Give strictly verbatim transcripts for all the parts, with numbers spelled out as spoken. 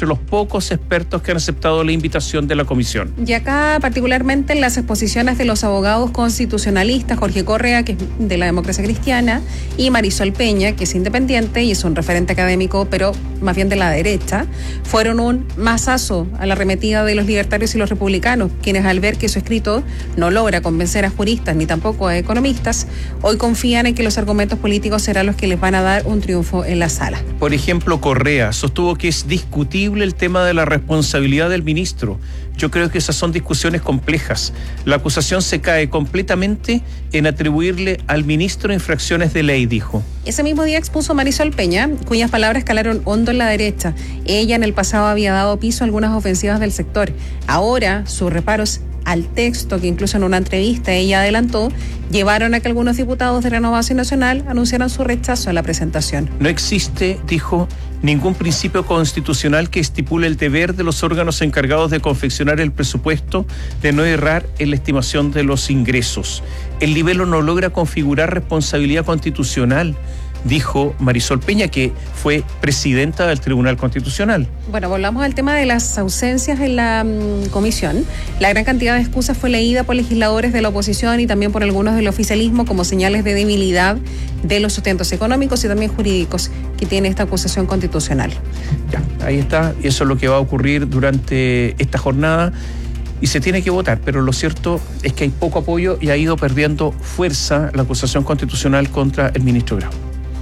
entre los pocos expertos que han aceptado la invitación de la comisión. Y acá, particularmente en las exposiciones de los abogados constitucionalistas, Jorge Correa, que es de la Democracia Cristiana, y Marisol Peña, que es independiente y es un referente académico, pero más bien de la derecha, fueron un mazazo a la arremetida de los libertarios y los republicanos, quienes al ver que su escrito no logra convencer a juristas ni tampoco a economistas, hoy confían en que los argumentos políticos serán los que les van a dar un triunfo en la sala. Por ejemplo, Correa sostuvo que es discutible el tema de la responsabilidad del ministro. Yo creo que esas son discusiones complejas. La acusación se cae completamente en atribuirle al ministro infracciones de ley, dijo. Ese mismo día expuso Marisol Peña, cuyas palabras calaron hondo en la derecha. Ella en el pasado había dado piso a algunas ofensivas del sector. Ahora, sus reparos al texto, que incluso en una entrevista ella adelantó, llevaron a que algunos diputados de Renovación Nacional anunciaran su rechazo a la presentación. No existe, dijo, ningún principio constitucional que estipule el deber de los órganos encargados de confeccionar el presupuesto de no errar en la estimación de los ingresos. El libelo no logra configurar responsabilidad constitucional, dijo Marisol Peña, que fue presidenta del Tribunal Constitucional. Bueno, volvamos al tema de las ausencias en la um, comisión. La gran cantidad de excusas fue leída por legisladores de la oposición y también por algunos del oficialismo como señales de debilidad de los sustentos económicos y también jurídicos que tiene esta acusación constitucional. Ya, ahí está, y eso es lo que va a ocurrir durante esta jornada. Y se tiene que votar, pero lo cierto es que hay poco apoyo y ha ido perdiendo fuerza la acusación constitucional contra el ministro Grau.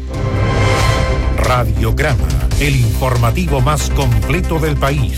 Radiograma, el informativo más completo del país.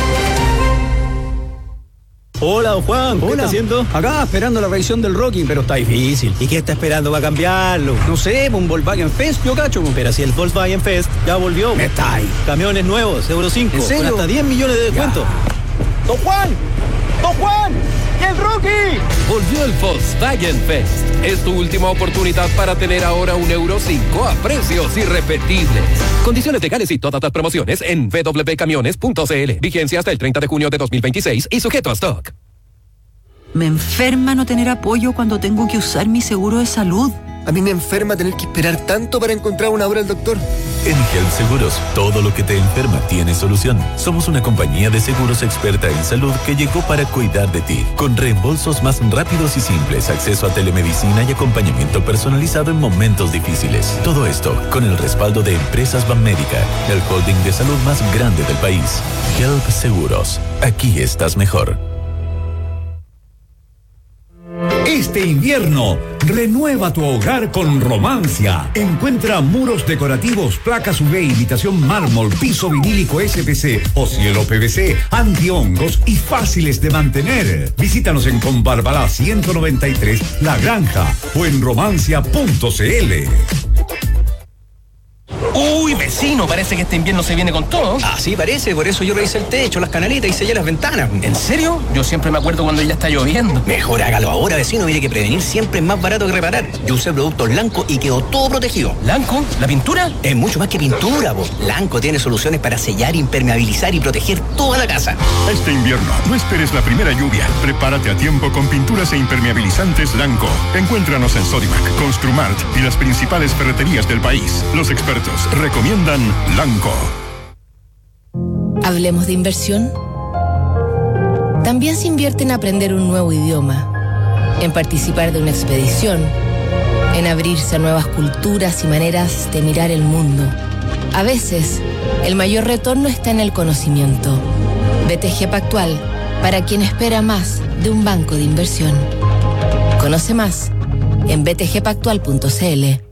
Hola, don Juan, ¿qué está haciendo? Acá esperando la revisión del Rocky, pero está difícil. ¿Y qué está esperando para cambiarlo? No sé, un Volkswagen Fest, yo cacho. Pero si el Volkswagen Fest ya volvió. Me está ahí. Camiones nuevos, Euro cinco, ¿en serio? con hasta diez millones de descuento. Ya. ¡Don Juan! ¡Don Juan! ¡Y el Rocky! Volvió el Volkswagen Fest. Es tu última oportunidad para tener ahora un Euro cinco a precios irrepetibles. Condiciones legales y todas las promociones en w w w punto camiones punto c l. Vigencia hasta el treinta de junio de dos mil veintiséis y sujeto a stock. Me enferma no tener apoyo cuando tengo que usar mi seguro de salud. A mí me enferma tener que esperar tanto para encontrar una hora al doctor. En Health Seguros, todo lo que te enferma tiene solución. Somos una compañía de seguros experta en salud que llegó para cuidar de ti. Con reembolsos más rápidos y simples, acceso a telemedicina y acompañamiento personalizado en momentos difíciles. Todo esto con el respaldo de Empresas Banmédica, el holding de salud más grande del país. Health Seguros. Aquí estás mejor. Este invierno, renueva tu hogar con Romancia. Encuentra muros decorativos, placas U V, imitación mármol, piso vinílico S P C o cielo P V C, antihongos y fáciles de mantener. Visítanos en Combarbalá ciento noventa y tres, La Granja o en romancia punto c l. Uy, vecino, parece que este invierno se viene con todo. Ah, sí, parece, por eso yo revisé el techo, las canaletas y sellé las ventanas. ¿En serio? Yo siempre me acuerdo cuando ya está lloviendo. Mejor hágalo ahora, vecino, mire que prevenir siempre es más barato que reparar. Yo usé productos Lanco y quedó todo protegido. ¿Lanco? ¿La pintura? Es mucho más que pintura, po. Lanco tiene soluciones para sellar, impermeabilizar y proteger toda la casa. Este invierno, no esperes la primera lluvia. Prepárate a tiempo con pinturas e impermeabilizantes Lanco. Encuéntranos en Sodimac, Construmart y las principales ferreterías del país. Los expertos recomiendan Lanco. Hablemos de inversión. También se invierte en aprender un nuevo idioma, en participar de una expedición, en abrirse a nuevas culturas y maneras de mirar el mundo. A veces, el mayor retorno está en el conocimiento. B T G Pactual, para quien espera más de un banco de inversión. Conoce más en b t g pactual punto c l.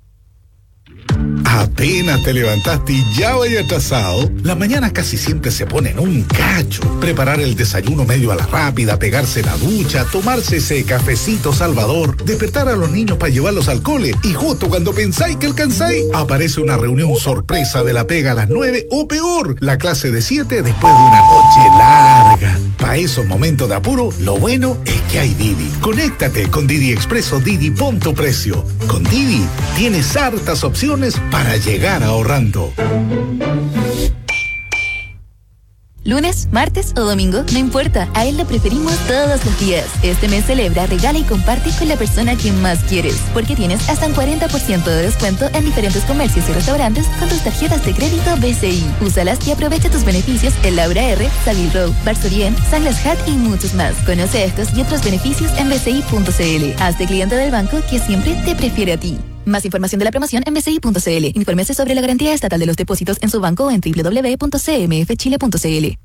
Apenas te levantaste y ya vaya atrasado. Las mañanas casi siempre se ponen un cacho. Preparar el desayuno medio a la rápida, pegarse la ducha, tomarse ese cafecito salvador, despertar a los niños para llevarlos al cole y justo cuando pensáis que alcanzáis, aparece una reunión sorpresa de la pega a las nueve o peor, la clase de siete después de una noche larga. Para esos momentos de apuro, lo bueno es que hay Didi. Conéctate con Didi Expreso Didi Punto Precio. Con Didi tienes hartas opciones para llegar ahorrando. Lunes, martes o domingo, no importa, a él le preferimos todos los días. Este mes celebra, regala y comparte con la persona que más quieres, porque tienes hasta un cuarenta por ciento de descuento en diferentes comercios y restaurantes con tus tarjetas de crédito B C I. Úsalas y aprovecha tus beneficios en Laura R, Savile Row, Barsorién, Sanglas Hat y muchos más. Conoce estos y otros beneficios en b c i punto c l. Hazte cliente del banco que siempre te prefiere a ti. Más información de la promoción en b c i punto c l. Infórmese sobre la garantía estatal de los depósitos en su banco o en doble u doble u doble u punto c m f chile punto c l.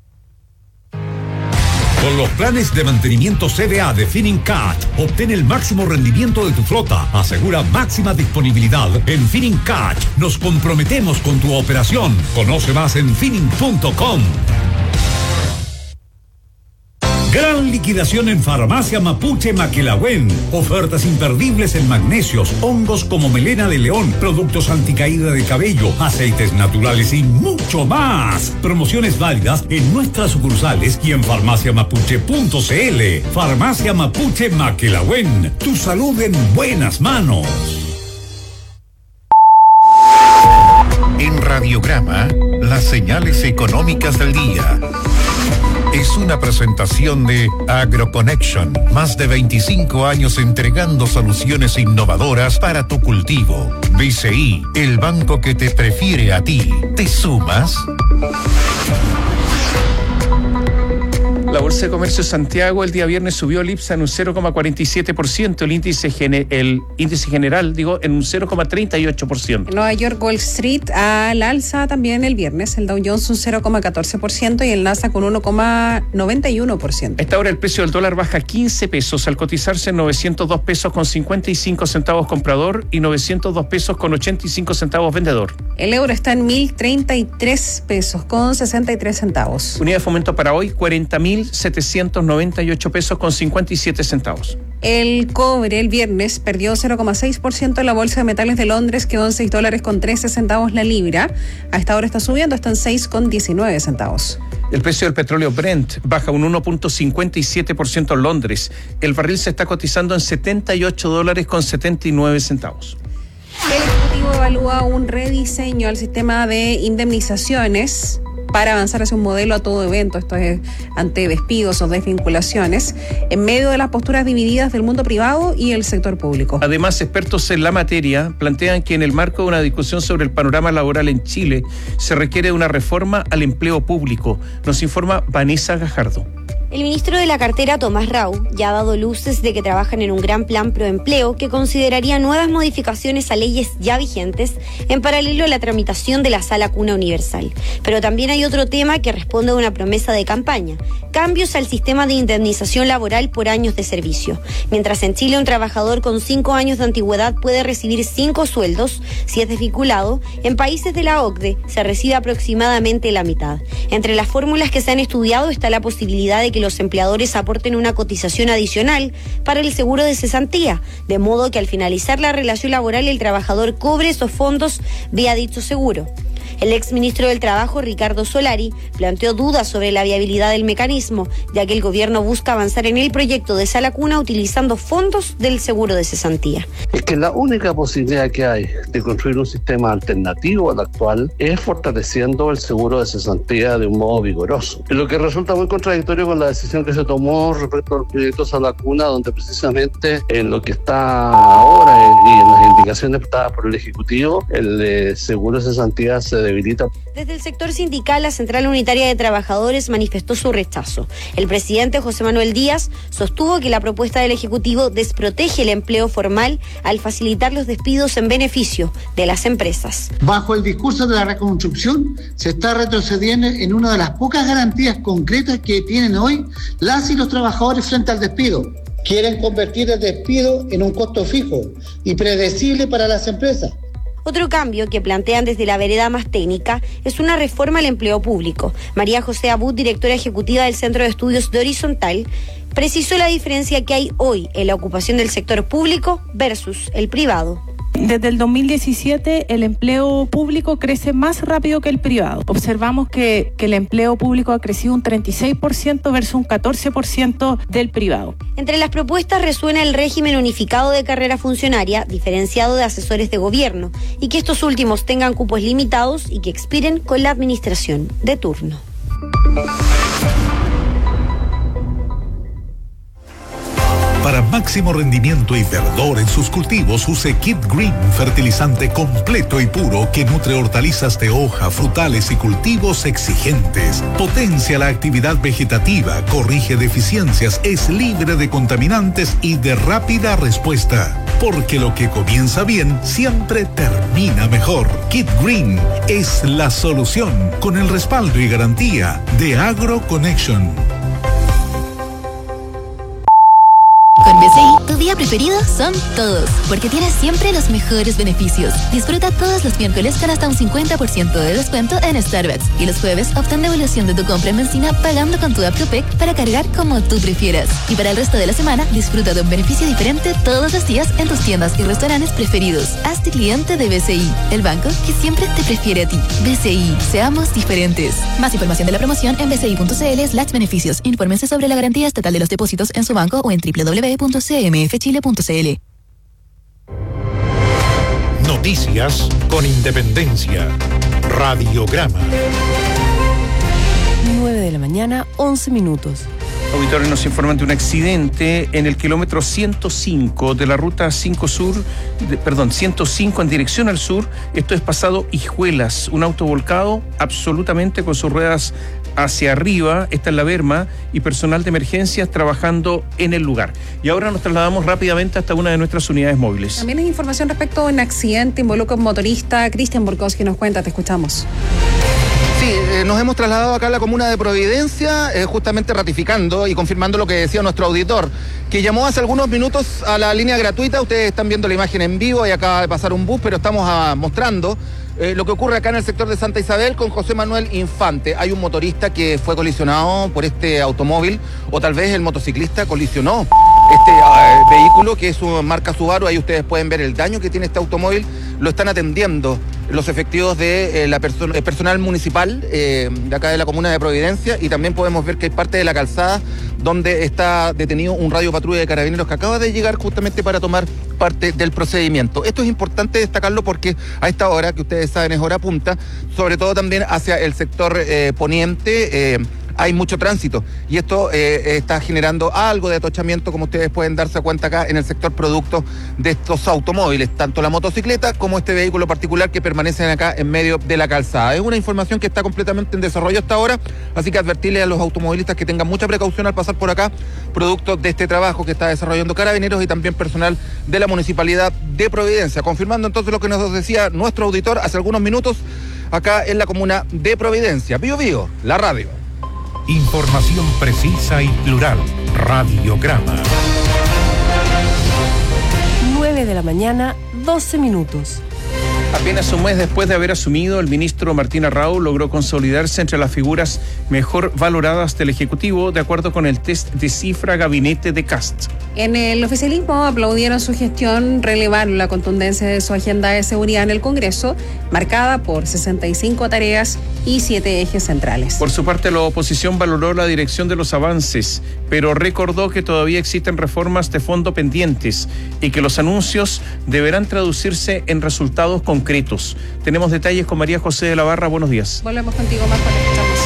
Con los planes de mantenimiento C V A de Finincat, obtén el máximo rendimiento de tu flota. Asegura máxima disponibilidad. En Finincat nos comprometemos con tu operación. Conoce más en finin punto com. Gran liquidación en Farmacia Mapuche Maquelahuen. Ofertas imperdibles en magnesios, hongos como melena de león, productos anticaída de cabello, aceites naturales y mucho más. Promociones válidas en nuestras sucursales y en farmacia mapuche punto c l. Farmacia Mapuche Maquelahuen. Tu salud en buenas manos. En Radiograma, las señales económicas del día. Es una presentación de AgroConnection, más de veinticinco años entregando soluciones innovadoras para tu cultivo. B C I, el banco que te prefiere a ti. ¿Te sumas? La Bolsa de Comercio de Santiago el día viernes subió el I P S A en un cero coma cuarenta y siete por ciento, el índice, gene, el índice general, digo, en un cero coma treinta y ocho por ciento. En Nueva York, Wall Street al alza también el viernes, el Dow Jones un cero coma catorce por ciento y el Nasdaq con uno coma noventa y uno por ciento. A esta hora el precio del dólar baja quince pesos al cotizarse en novecientos dos pesos con cincuenta y cinco centavos comprador y novecientos dos pesos con ochenta y cinco centavos vendedor. El euro está en mil treinta y tres pesos con sesenta y tres centavos. Unidad de fomento para hoy, cuarenta mil setecientos noventa y ocho pesos con cincuenta y siete centavos. El cobre el viernes perdió cero coma seis por ciento en la Bolsa de Metales de Londres, quedó en seis dólares con trece centavos la libra. A esta hora está subiendo, está en seis con diecinueve centavos. El precio del petróleo Brent baja un uno punto cincuenta y siete por ciento en Londres. El barril se está cotizando en setenta y ocho dólares con setenta y nueve centavos. El Ejecutivo evalúa un rediseño al sistema de indemnizaciones para avanzar hacia un modelo a todo evento, esto es ante despidos o desvinculaciones, en medio de las posturas divididas del mundo privado y el sector público. Además, expertos en la materia plantean que en el marco de una discusión sobre el panorama laboral en Chile se requiere una reforma al empleo público. Nos informa Vanessa Gajardo. El ministro de la cartera, Tomás Rau, ya ha dado luces de que trabajan en un gran plan proempleo que consideraría nuevas modificaciones a leyes ya vigentes en paralelo a la tramitación de la Sala Cuna Universal. Pero también hay otro tema que responde a una promesa de campaña: cambios al sistema de indemnización laboral por años de servicio. Mientras en Chile un trabajador con cinco años de antigüedad puede recibir cinco sueldos si es desvinculado, en países de la O C D E se recibe aproximadamente la mitad. Entre las fórmulas que se han estudiado está la posibilidad de que los empleadores aporten una cotización adicional para el seguro de cesantía, de modo que al finalizar la relación laboral el trabajador cobre esos fondos vía dicho seguro. El exministro del Trabajo, Ricardo Solari, planteó dudas sobre la viabilidad del mecanismo, ya que el gobierno busca avanzar en el proyecto de Sala Cuna utilizando fondos del seguro de cesantía. Es que la única posibilidad que hay de construir un sistema alternativo al actual es fortaleciendo el seguro de cesantía de un modo vigoroso. Lo que resulta muy contradictorio con la decisión que se tomó respecto al proyecto Sala Cuna, donde precisamente en lo que está ahora y en las indicaciones dadas por el Ejecutivo, el eh, seguro de cesantía se debilita. Desde el sector sindical, la Central Unitaria de Trabajadores manifestó su rechazo. El presidente José Manuel Díaz sostuvo que la propuesta del Ejecutivo desprotege el empleo formal al facilitar los despidos en beneficio de las empresas. Bajo el discurso de la reconstrucción, se está retrocediendo en una de las pocas garantías concretas que tienen hoy las y los trabajadores frente al despido. Quieren convertir el despido en un costo fijo y predecible para las empresas. Otro cambio que plantean desde la vereda más técnica es una reforma al empleo público. María José Abud, directora ejecutiva del Centro de Estudios de Horizontal, precisó la diferencia que hay hoy en la ocupación del sector público versus el privado. Desde el dos mil diecisiete el empleo público crece más rápido que el privado. Observamos que, que el empleo público ha crecido un treinta y seis por ciento versus un catorce por ciento del privado. Entre las propuestas resuena el régimen unificado de carrera funcionaria, diferenciado de asesores de gobierno, y que estos últimos tengan cupos limitados y que expiren con la administración de turno. Para máximo rendimiento y verdor en sus cultivos, use Kit Green, fertilizante completo y puro que nutre hortalizas de hoja, frutales y cultivos exigentes. Potencia la actividad vegetativa, corrige deficiencias, es libre de contaminantes y de rápida respuesta. Porque lo que comienza bien siempre termina mejor. Kit Green es la solución con el respaldo y garantía de AgroConnection. Con B C I, tu día preferido son todos, porque tienes siempre los mejores beneficios. Disfruta todos los miércoles con hasta un cincuenta por ciento de descuento en Starbucks y los jueves obtén devolución de tu compra en benzina pagando con tu app Copec para cargar como tú prefieras. Y para el resto de la semana, disfruta de un beneficio diferente todos los días en tus tiendas y restaurantes preferidos. Hazte cliente de B C I, el banco que siempre te prefiere a ti. B C I, seamos diferentes. Más información de la promoción en bci.cl slash beneficios. Infórmense sobre la garantía estatal de los depósitos en su banco o en doble u doble u doble u punto c m f chile punto c l. Noticias con Independencia. Radiograma. nueve de la mañana, once minutos. Auditores nos informan de un accidente en el kilómetro ciento cinco de la ruta cinco Sur, de, perdón, ciento cinco en dirección al sur. Esto es pasado Hijuelas, un auto volcado absolutamente con sus ruedas hacia arriba. Está en la berma y personal de emergencias trabajando en el lugar. Y ahora nos trasladamos rápidamente hasta una de nuestras unidades móviles. También hay información respecto a un accidente, involucra a un motorista. Cristian Borkowski nos cuenta, te escuchamos. Sí, eh, nos hemos trasladado acá a la comuna de Providencia, eh, justamente ratificando y confirmando lo que decía nuestro auditor, que llamó hace algunos minutos a la línea gratuita. Ustedes están viendo la imagen en vivo y acaba de pasar un bus, pero estamos a, mostrando eh, lo que ocurre acá en el sector de Santa Isabel con José Manuel Infante. Hay un motorista que fue colisionado por este automóvil, o tal vez el motociclista colisionó este uh, vehículo, que es una marca Subaru. Ahí ustedes pueden ver el daño que tiene este automóvil. Lo están atendiendo los efectivos de eh, la perso- el personal municipal eh, de acá de la comuna de Providencia, y también podemos ver que hay parte de la calzada donde está detenido un radio patrulla de carabineros que acaba de llegar justamente para tomar parte del procedimiento. Esto es importante destacarlo porque a esta hora, que ustedes saben es hora punta, sobre todo también hacia el sector eh, poniente, eh, hay mucho tránsito y esto eh, está generando algo de atochamiento, como ustedes pueden darse cuenta acá en el sector producto de estos automóviles, tanto la motocicleta como este vehículo particular que permanecen acá en medio de la calzada. Es una información que está completamente en desarrollo hasta ahora, así que advertirle a los automovilistas que tengan mucha precaución al pasar por acá, producto de este trabajo que está desarrollando Carabineros y también personal de la Municipalidad de Providencia. Confirmando entonces lo que nos decía nuestro auditor hace algunos minutos acá en la comuna de Providencia. Bío Bío, la radio. Información precisa y plural. Radiograma. nueve de la mañana, doce minutos. Apenas un mes después de haber asumido, el ministro Martín Arrau logró consolidarse entre las figuras mejor valoradas del Ejecutivo, de acuerdo con el test de cifra Gabinete de Cast. En el oficialismo aplaudieron su gestión, relevaron la contundencia de su agenda de seguridad en el Congreso, marcada por sesenta y cinco tareas y siete ejes centrales. Por su parte, la oposición valoró la dirección de los avances, pero recordó que todavía existen reformas de fondo pendientes y que los anuncios deberán traducirse en resultados concretos. Tenemos detalles con María José de la Barra. Buenos días. Volvemos contigo, Marco, te escuchamos.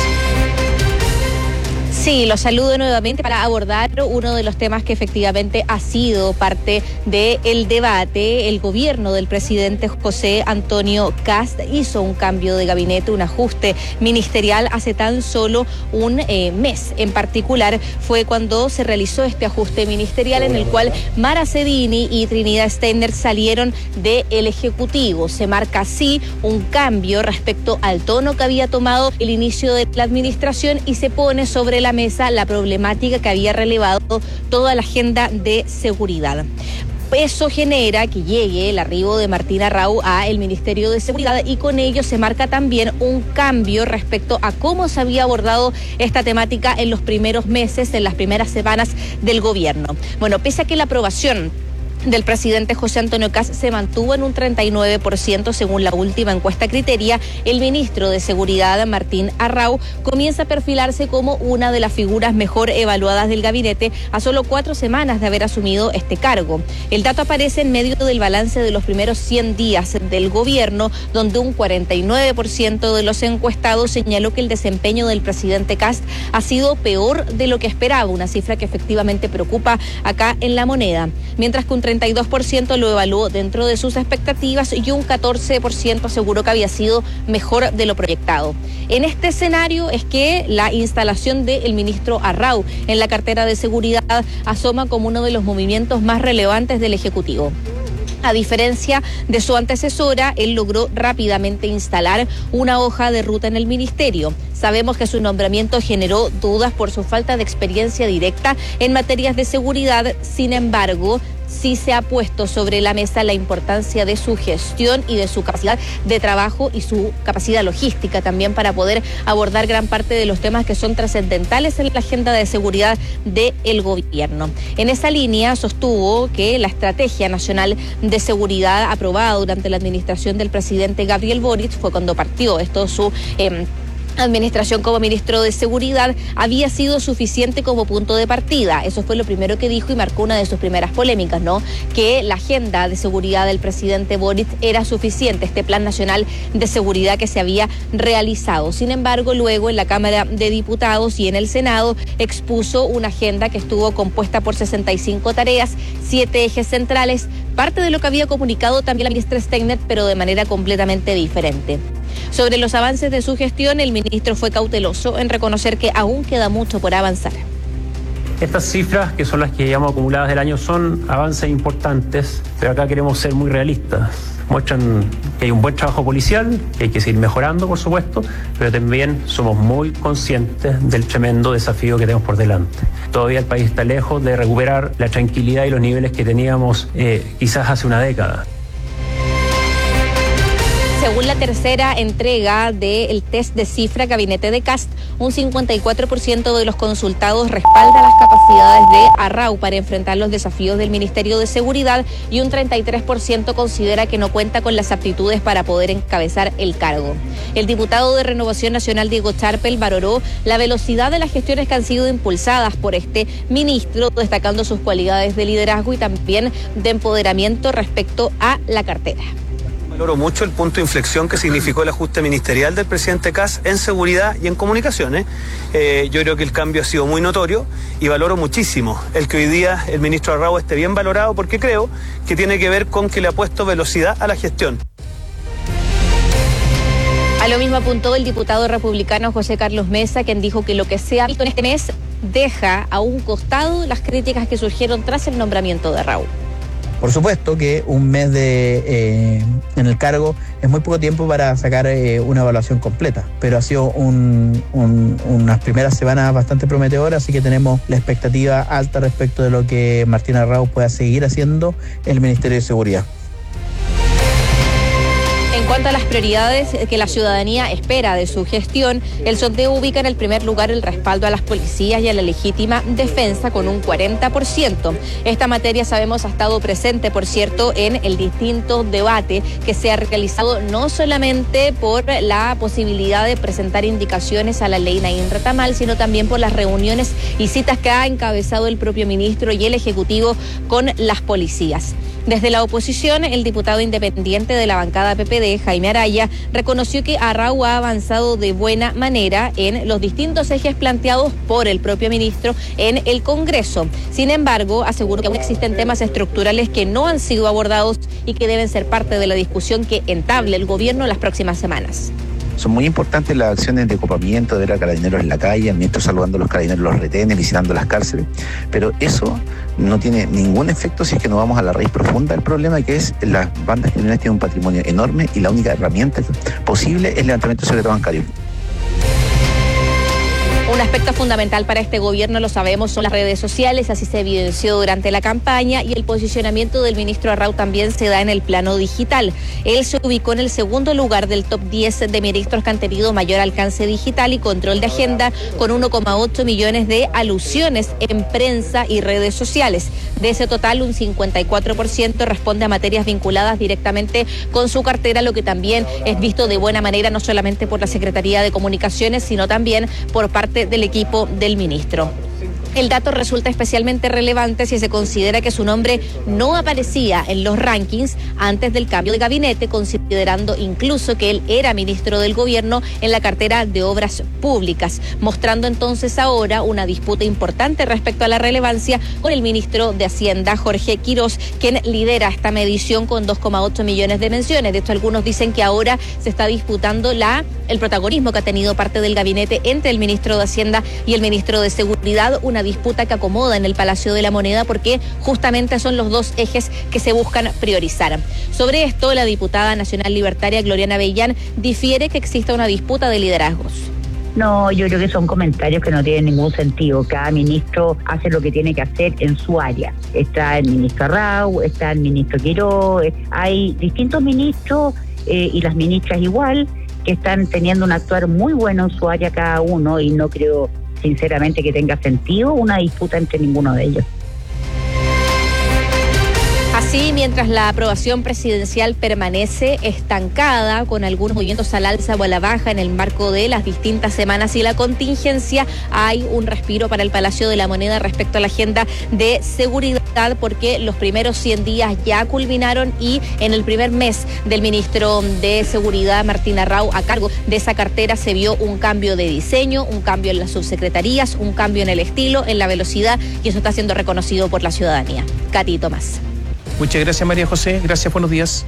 Sí, los saludo nuevamente para abordar uno de los temas que efectivamente ha sido parte del debate. El gobierno del presidente José Antonio Kast hizo un cambio de gabinete, un ajuste ministerial hace tan solo un eh, mes. En particular fue cuando se realizó este ajuste ministerial en el cual Mara Cedini y Trinidad Steiner salieron del Ejecutivo. Se marca así un cambio respecto al tono que había tomado el inicio de la administración y se pone sobre la mesa la problemática que había relevado toda la agenda de seguridad. Eso genera que llegue el arribo de Martín Arrau a el Ministerio de Seguridad y con ello se marca también un cambio respecto a cómo se había abordado esta temática en los primeros meses, en las primeras semanas del gobierno. Bueno, pese a que la aprobación del presidente José Antonio Kast se mantuvo en un treinta y nueve por ciento según la última encuesta Criteria, el ministro de Seguridad, Martín Arrau, comienza a perfilarse como una de las figuras mejor evaluadas del gabinete a solo cuatro semanas de haber asumido este cargo. El dato aparece en medio del balance de los primeros cien días del gobierno, donde un cuarenta y nueve por ciento de los encuestados señaló que el desempeño del presidente Kast ha sido peor de lo que esperaba, una cifra que efectivamente preocupa acá en La Moneda, mientras que un treinta y dos por ciento lo evaluó dentro de sus expectativas y un catorce por ciento aseguró que había sido mejor de lo proyectado. En este escenario es que la instalación del ministro Arrau en la cartera de seguridad asoma como uno de los movimientos más relevantes del Ejecutivo. A diferencia de su antecesora, él logró rápidamente instalar una hoja de ruta en el ministerio. Sabemos que su nombramiento generó dudas por su falta de experiencia directa en materias de seguridad. Sin embargo, sí se ha puesto sobre la mesa la importancia de su gestión y de su capacidad de trabajo y su capacidad logística también para poder abordar gran parte de los temas que son trascendentales en la agenda de seguridad del gobierno. En esa línea sostuvo que la Estrategia Nacional de Seguridad aprobada durante la administración del presidente Gabriel Boric, fue cuando partió esto su eh, administración como ministro de Seguridad, había sido suficiente como punto de partida. Eso fue lo primero que dijo y marcó una de sus primeras polémicas, ¿no? Que la agenda de seguridad del presidente Boric era suficiente, este plan nacional de seguridad que se había realizado. Sin embargo, luego en la Cámara de Diputados y en el Senado expuso una agenda que estuvo compuesta por sesenta y cinco tareas, siete ejes centrales, parte de lo que había comunicado también la ministra Stegner, pero de manera completamente diferente. Sobre los avances de su gestión, el ministro fue cauteloso en reconocer que aún queda mucho por avanzar. Estas cifras, que son las que llevamos acumuladas del año, son avances importantes, pero acá queremos ser muy realistas. Muestran que hay un buen trabajo policial, que hay que seguir mejorando, por supuesto, pero también somos muy conscientes del tremendo desafío que tenemos por delante. Todavía el país está lejos de recuperar la tranquilidad y los niveles que teníamos eh, quizás hace una década. Según la tercera entrega del test de cifra Gabinete de Kast, un cincuenta y cuatro por ciento de los consultados respalda las capacidades de Arrau para enfrentar los desafíos del Ministerio de Seguridad y un treinta y tres por ciento considera que no cuenta con las aptitudes para poder encabezar el cargo. El diputado de Renovación Nacional, Diego Charpel, valoró la velocidad de las gestiones que han sido impulsadas por este ministro, destacando sus cualidades de liderazgo y también de empoderamiento respecto a la cartera. Valoro mucho el punto de inflexión que significó el ajuste ministerial del presidente Kast en seguridad y en comunicaciones. Eh, yo creo que el cambio ha sido muy notorio y valoro muchísimo el que hoy día el ministro Arrau esté bien valorado, porque creo que tiene que ver con que le ha puesto velocidad a la gestión. A lo mismo apuntó el diputado republicano José Carlos Mesa, quien dijo que lo que se ha visto en este mes deja a un costado las críticas que surgieron tras el nombramiento de Arrau. Por supuesto que un mes de eh, en el cargo es muy poco tiempo para sacar eh, una evaluación completa, pero ha sido un, un, unas primeras semanas bastante prometedoras, así que tenemos la expectativa alta respecto de lo que Martín Arrau pueda seguir haciendo en el Ministerio de Seguridad. En cuanto a las prioridades que la ciudadanía espera de su gestión, el sondeo ubica en el primer lugar el respaldo a las policías y a la legítima defensa con un cuarenta por ciento. Esta materia, sabemos, ha estado presente, por cierto, en el distinto debate que se ha realizado no solamente por la posibilidad de presentar indicaciones a la ley Naín Retamal, sino también por las reuniones y citas que ha encabezado el propio ministro y el Ejecutivo con las policías. Desde la oposición, el diputado independiente de la bancada P P D, Jaime Araya, reconoció que Arrau ha avanzado de buena manera en los distintos ejes planteados por el propio ministro en el Congreso. Sin embargo, aseguró que aún existen temas estructurales que no han sido abordados y que deben ser parte de la discusión que entable el gobierno en las próximas semanas. Son muy importantes las acciones de copamiento, de ver a carabineros en la calle, al ministro saludando a los carabineros, los retenes, visitando las cárceles, pero eso no tiene ningún efecto si es que no vamos a la raíz profunda del problema, que es las bandas criminales tienen un patrimonio enorme y la única herramienta posible es el levantamiento del secreto bancario. Un aspecto fundamental para este gobierno, lo sabemos, son las redes sociales, así se evidenció durante la campaña, y el posicionamiento del ministro Arrau también se da en el plano digital. Él se ubicó en el segundo lugar del top diez de ministros que han tenido mayor alcance digital y control de agenda, con uno coma ocho millones de alusiones en prensa y redes sociales. De ese total, un cincuenta y cuatro por ciento responde a materias vinculadas directamente con su cartera, lo que también es visto de buena manera no solamente por la Secretaría de Comunicaciones, sino también por parte del equipo del ministro. El dato resulta especialmente relevante si se considera que su nombre no aparecía en los rankings antes del cambio de gabinete, considerando incluso que él era ministro del gobierno en la cartera de Obras Públicas, mostrando entonces ahora una disputa importante respecto a la relevancia con el ministro de Hacienda, Jorge Quirós, quien lidera esta medición con dos coma ocho millones de menciones. De hecho, algunos dicen que ahora se está disputando la el protagonismo que ha tenido parte del gabinete entre el ministro de Hacienda y el ministro de Seguridad, una disputa que acomoda en el Palacio de la Moneda porque justamente son los dos ejes que se buscan priorizar. Sobre esto, la diputada nacional libertaria Gloriana Bellán difiere que exista una disputa de liderazgos. No, yo creo que son comentarios que no tienen ningún sentido. Cada ministro hace lo que tiene que hacer en su área. Está el ministro Arrau, está el ministro Quirós, hay distintos ministros eh, y las ministras igual, que están teniendo un actuar muy bueno en su área cada uno, y no creo sinceramente que tenga sentido una disputa entre ninguno de ellos. Así, mientras la aprobación presidencial permanece estancada, con algunos movimientos al alza o a la baja en el marco de las distintas semanas y la contingencia, hay un respiro para el Palacio de la Moneda respecto a la agenda de seguridad, porque los primeros cien días ya culminaron y en el primer mes del ministro de Seguridad, Martín Arrau, a cargo de esa cartera, se vio un cambio de diseño, un cambio en las subsecretarías, un cambio en el estilo, en la velocidad, y eso está siendo reconocido por la ciudadanía. Katy Tomás. Muchas gracias, María José. Gracias, buenos días.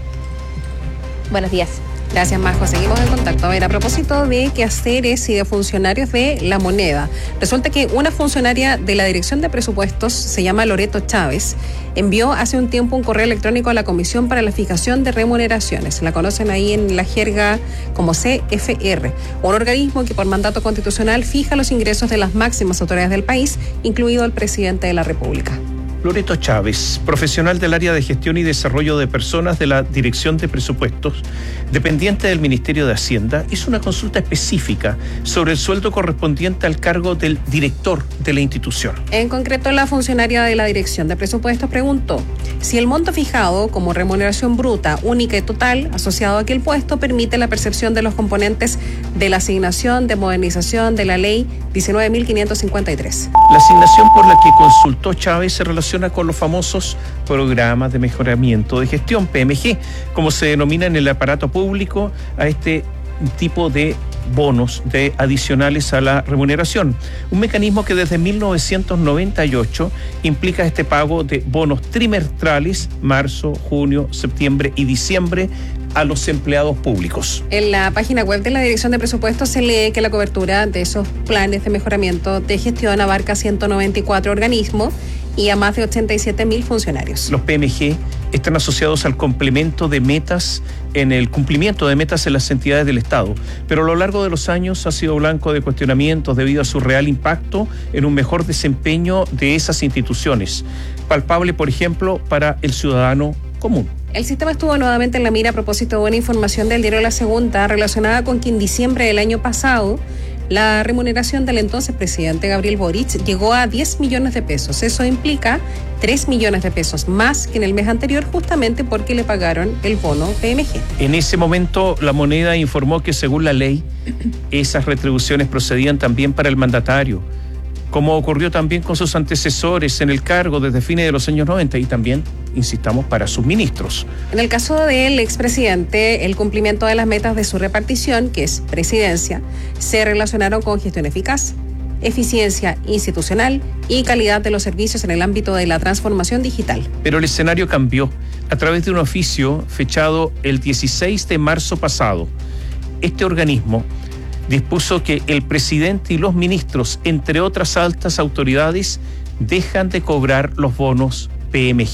Buenos días. Gracias, Majo. Seguimos en contacto. A ver, a propósito de quehaceres y de funcionarios de La Moneda, resulta que una funcionaria de la Dirección de Presupuestos, se llama Loreto Chávez, envió hace un tiempo un correo electrónico a la Comisión para la Fijación de Remuneraciones. La conocen ahí en la jerga como C F R, un organismo que por mandato constitucional fija los ingresos de las máximas autoridades del país, incluido el presidente de la República. Loreto Chávez, profesional del área de gestión y desarrollo de personas de la Dirección de Presupuestos, dependiente del Ministerio de Hacienda, hizo una consulta específica sobre el sueldo correspondiente al cargo del director de la institución. En concreto, la funcionaria de la Dirección de Presupuestos preguntó si el monto fijado como remuneración bruta, única y total, asociado a aquel puesto, permite la percepción de los componentes de la asignación de modernización de la Ley diecinueve mil quinientos cincuenta y tres. La asignación por la que consultó Chávez se relaciona con los famosos programas de mejoramiento de gestión, P M G, como se denomina en el aparato público a este tipo de bonos de adicionales a la remuneración. Un mecanismo que desde mil novecientos noventa y ocho implica este pago de bonos trimestrales, marzo, junio, septiembre y diciembre, a los empleados públicos. En la página web de la Dirección de Presupuestos se lee que la cobertura de esos planes de mejoramiento de gestión abarca ciento noventa y cuatro organismos y a más de ochenta y siete mil funcionarios. Los P M G están asociados al complemento de metas, en el cumplimiento de metas en las entidades del Estado, pero a lo largo de los años ha sido blanco de cuestionamientos debido a su real impacto en un mejor desempeño de esas instituciones, palpable, por ejemplo, para el ciudadano común. El sistema estuvo nuevamente en la mira a propósito de una información del diario La Segunda relacionada con que en diciembre del año pasado la remuneración del entonces presidente Gabriel Boric llegó a diez millones de pesos. Eso implica tres millones de pesos más que en el mes anterior, justamente porque le pagaron el bono P M G. En ese momento, La Moneda informó que según la ley, esas retribuciones procedían también para el mandatario, como ocurrió también con sus antecesores en el cargo desde fines de los años noventa y también, insistamos, para sus ministros. En el caso del expresidente, el cumplimiento de las metas de su repartición, que es presidencia, se relacionaron con gestión eficaz, eficiencia institucional y calidad de los servicios en el ámbito de la transformación digital. Pero el escenario cambió a través de un oficio fechado el dieciséis de marzo pasado. Este organismo dispuso que el presidente y los ministros, entre otras altas autoridades, dejan de cobrar los bonos P M G.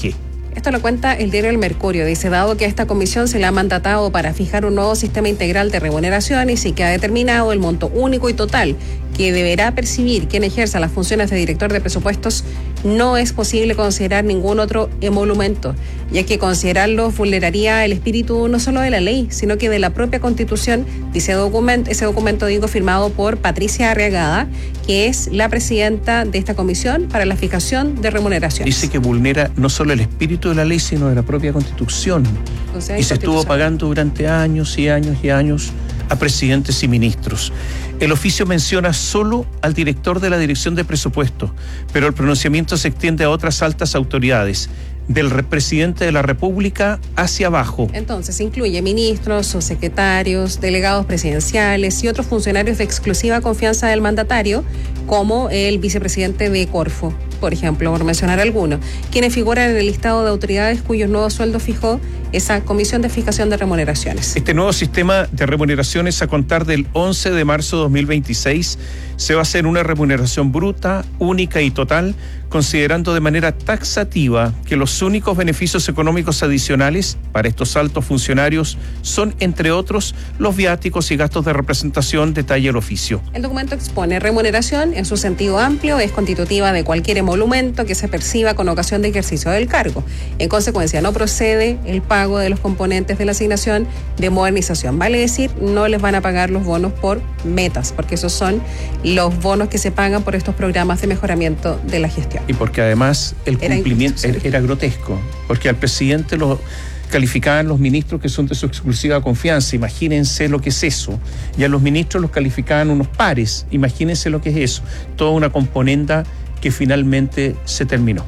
Esto lo cuenta el diario El Mercurio. Dice, dado que a esta comisión se le ha mandatado para fijar un nuevo sistema integral de remuneraciones y que ha determinado el monto único y total que deberá percibir quien ejerza las funciones de director de presupuestos, no es posible considerar ningún otro emolumento, ya que considerarlo vulneraría el espíritu no solo de la ley, sino que de la propia Constitución, dice documento, ese documento digo firmado por Patricia Arriagada, que es la presidenta de esta comisión para la fijación de remuneraciones. Dice que vulnera no solo el espíritu de la ley, sino de la propia Constitución. O sea, y se estuvo pagando durante años y años y años a presidentes y ministros. El oficio menciona solo al director de la Dirección de Presupuesto, pero el pronunciamiento se extiende a otras altas autoridades, del presidente de la República hacia abajo. Entonces incluye ministros, subsecretarios, delegados presidenciales y otros funcionarios de exclusiva confianza del mandatario, como el vicepresidente de Corfo, por ejemplo, por mencionar alguno, quienes figuran en el listado de autoridades cuyos nuevos sueldos fijó esa Comisión de Fijación de Remuneraciones. Este nuevo sistema de remuneraciones, a contar del once de marzo de dos mil veintiséis, se va a hacer una remuneración bruta, única y total, considerando de manera taxativa que los únicos beneficios económicos adicionales para estos altos funcionarios son, entre otros, los viáticos y gastos de representación, detalla el oficio. El documento expone remuneración en su sentido amplio, es constitutiva de cualquier emolumento que se perciba con ocasión de ejercicio del cargo. En consecuencia, no procede el pago de los componentes de la asignación de modernización. Vale decir, no les van a pagar los bonos por metas, porque esos son los bonos que se pagan por estos programas de mejoramiento de la gestión. Y porque además el era cumplimiento era, era grotesco, porque al presidente lo calificaban los ministros que son de su exclusiva confianza, imagínense lo que es eso, y a los ministros los calificaban unos pares, imagínense lo que es eso, toda una componenda que finalmente se terminó.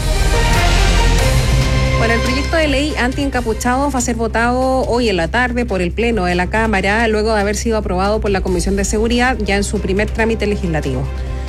Bueno, el proyecto de ley anti-encapuchados va a ser votado hoy en la tarde por el Pleno de la Cámara, luego de haber sido aprobado por la Comisión de Seguridad ya en su primer trámite legislativo.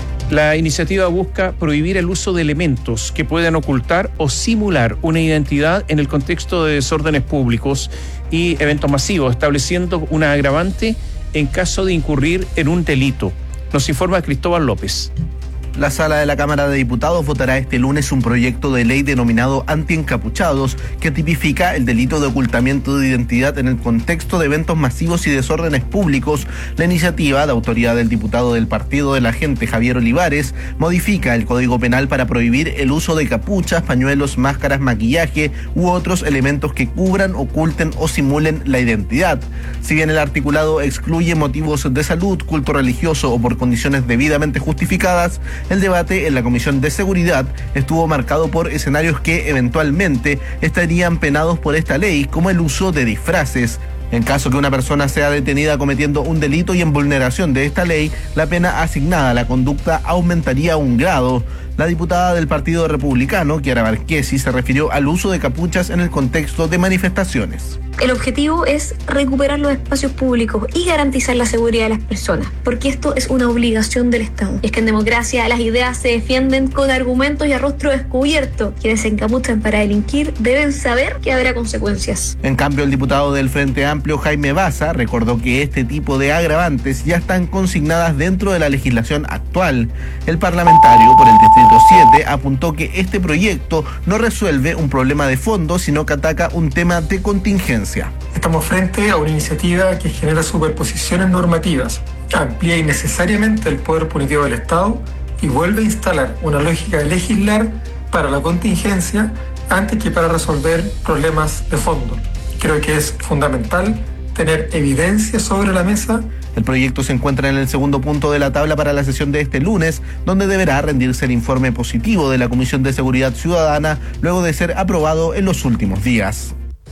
La iniciativa busca prohibir el uso de elementos que puedan ocultar o simular una identidad en el contexto de desórdenes públicos y eventos masivos, estableciendo una agravante en caso de incurrir en un delito. Nos informa Cristóbal López. La Sala de la Cámara de Diputados votará este lunes un proyecto de ley denominado anti-encapuchados que tipifica el delito de ocultamiento de identidad en el contexto de eventos masivos y desórdenes públicos. La iniciativa, de autoría del diputado del Partido de la Gente, Javier Olivares, modifica el Código Penal para prohibir el uso de capuchas, pañuelos, máscaras, maquillaje u otros elementos que cubran, oculten o simulen la identidad. Si bien el articulado excluye motivos de salud, culto religioso o por condiciones debidamente justificadas, el debate en la Comisión de Seguridad estuvo marcado por escenarios que eventualmente estarían penados por esta ley, como el uso de disfraces. En caso que una persona sea detenida cometiendo un delito y en vulneración de esta ley, la pena asignada a la conducta aumentaría un grado. La diputada del Partido Republicano, Chiara Marchesi, se refirió al uso de capuchas en el contexto de manifestaciones. El objetivo es recuperar los espacios públicos y garantizar la seguridad de las personas, porque esto es una obligación del Estado. Y es que en democracia las ideas se defienden con argumentos y a rostro descubierto. Quienes se encapuchan para delinquir deben saber que habrá consecuencias. En cambio, el diputado del Frente Amplio, Jaime Baza, recordó que este tipo de agravantes ya están consignadas dentro de la legislación actual. El parlamentario por el Distrito siete apuntó que este proyecto no resuelve un problema de fondo, sino que ataca un tema de contingencia. Estamos frente a una iniciativa que genera superposiciones normativas, amplía innecesariamente el poder punitivo del Estado y vuelve a instalar una lógica de legislar para la contingencia antes que para resolver problemas de fondo. Creo que es fundamental tener evidencia sobre la mesa. El proyecto se encuentra en el segundo punto de la tabla para la sesión de este lunes, donde deberá rendirse el informe positivo de la Comisión de Seguridad Ciudadana luego de ser aprobado en los últimos días.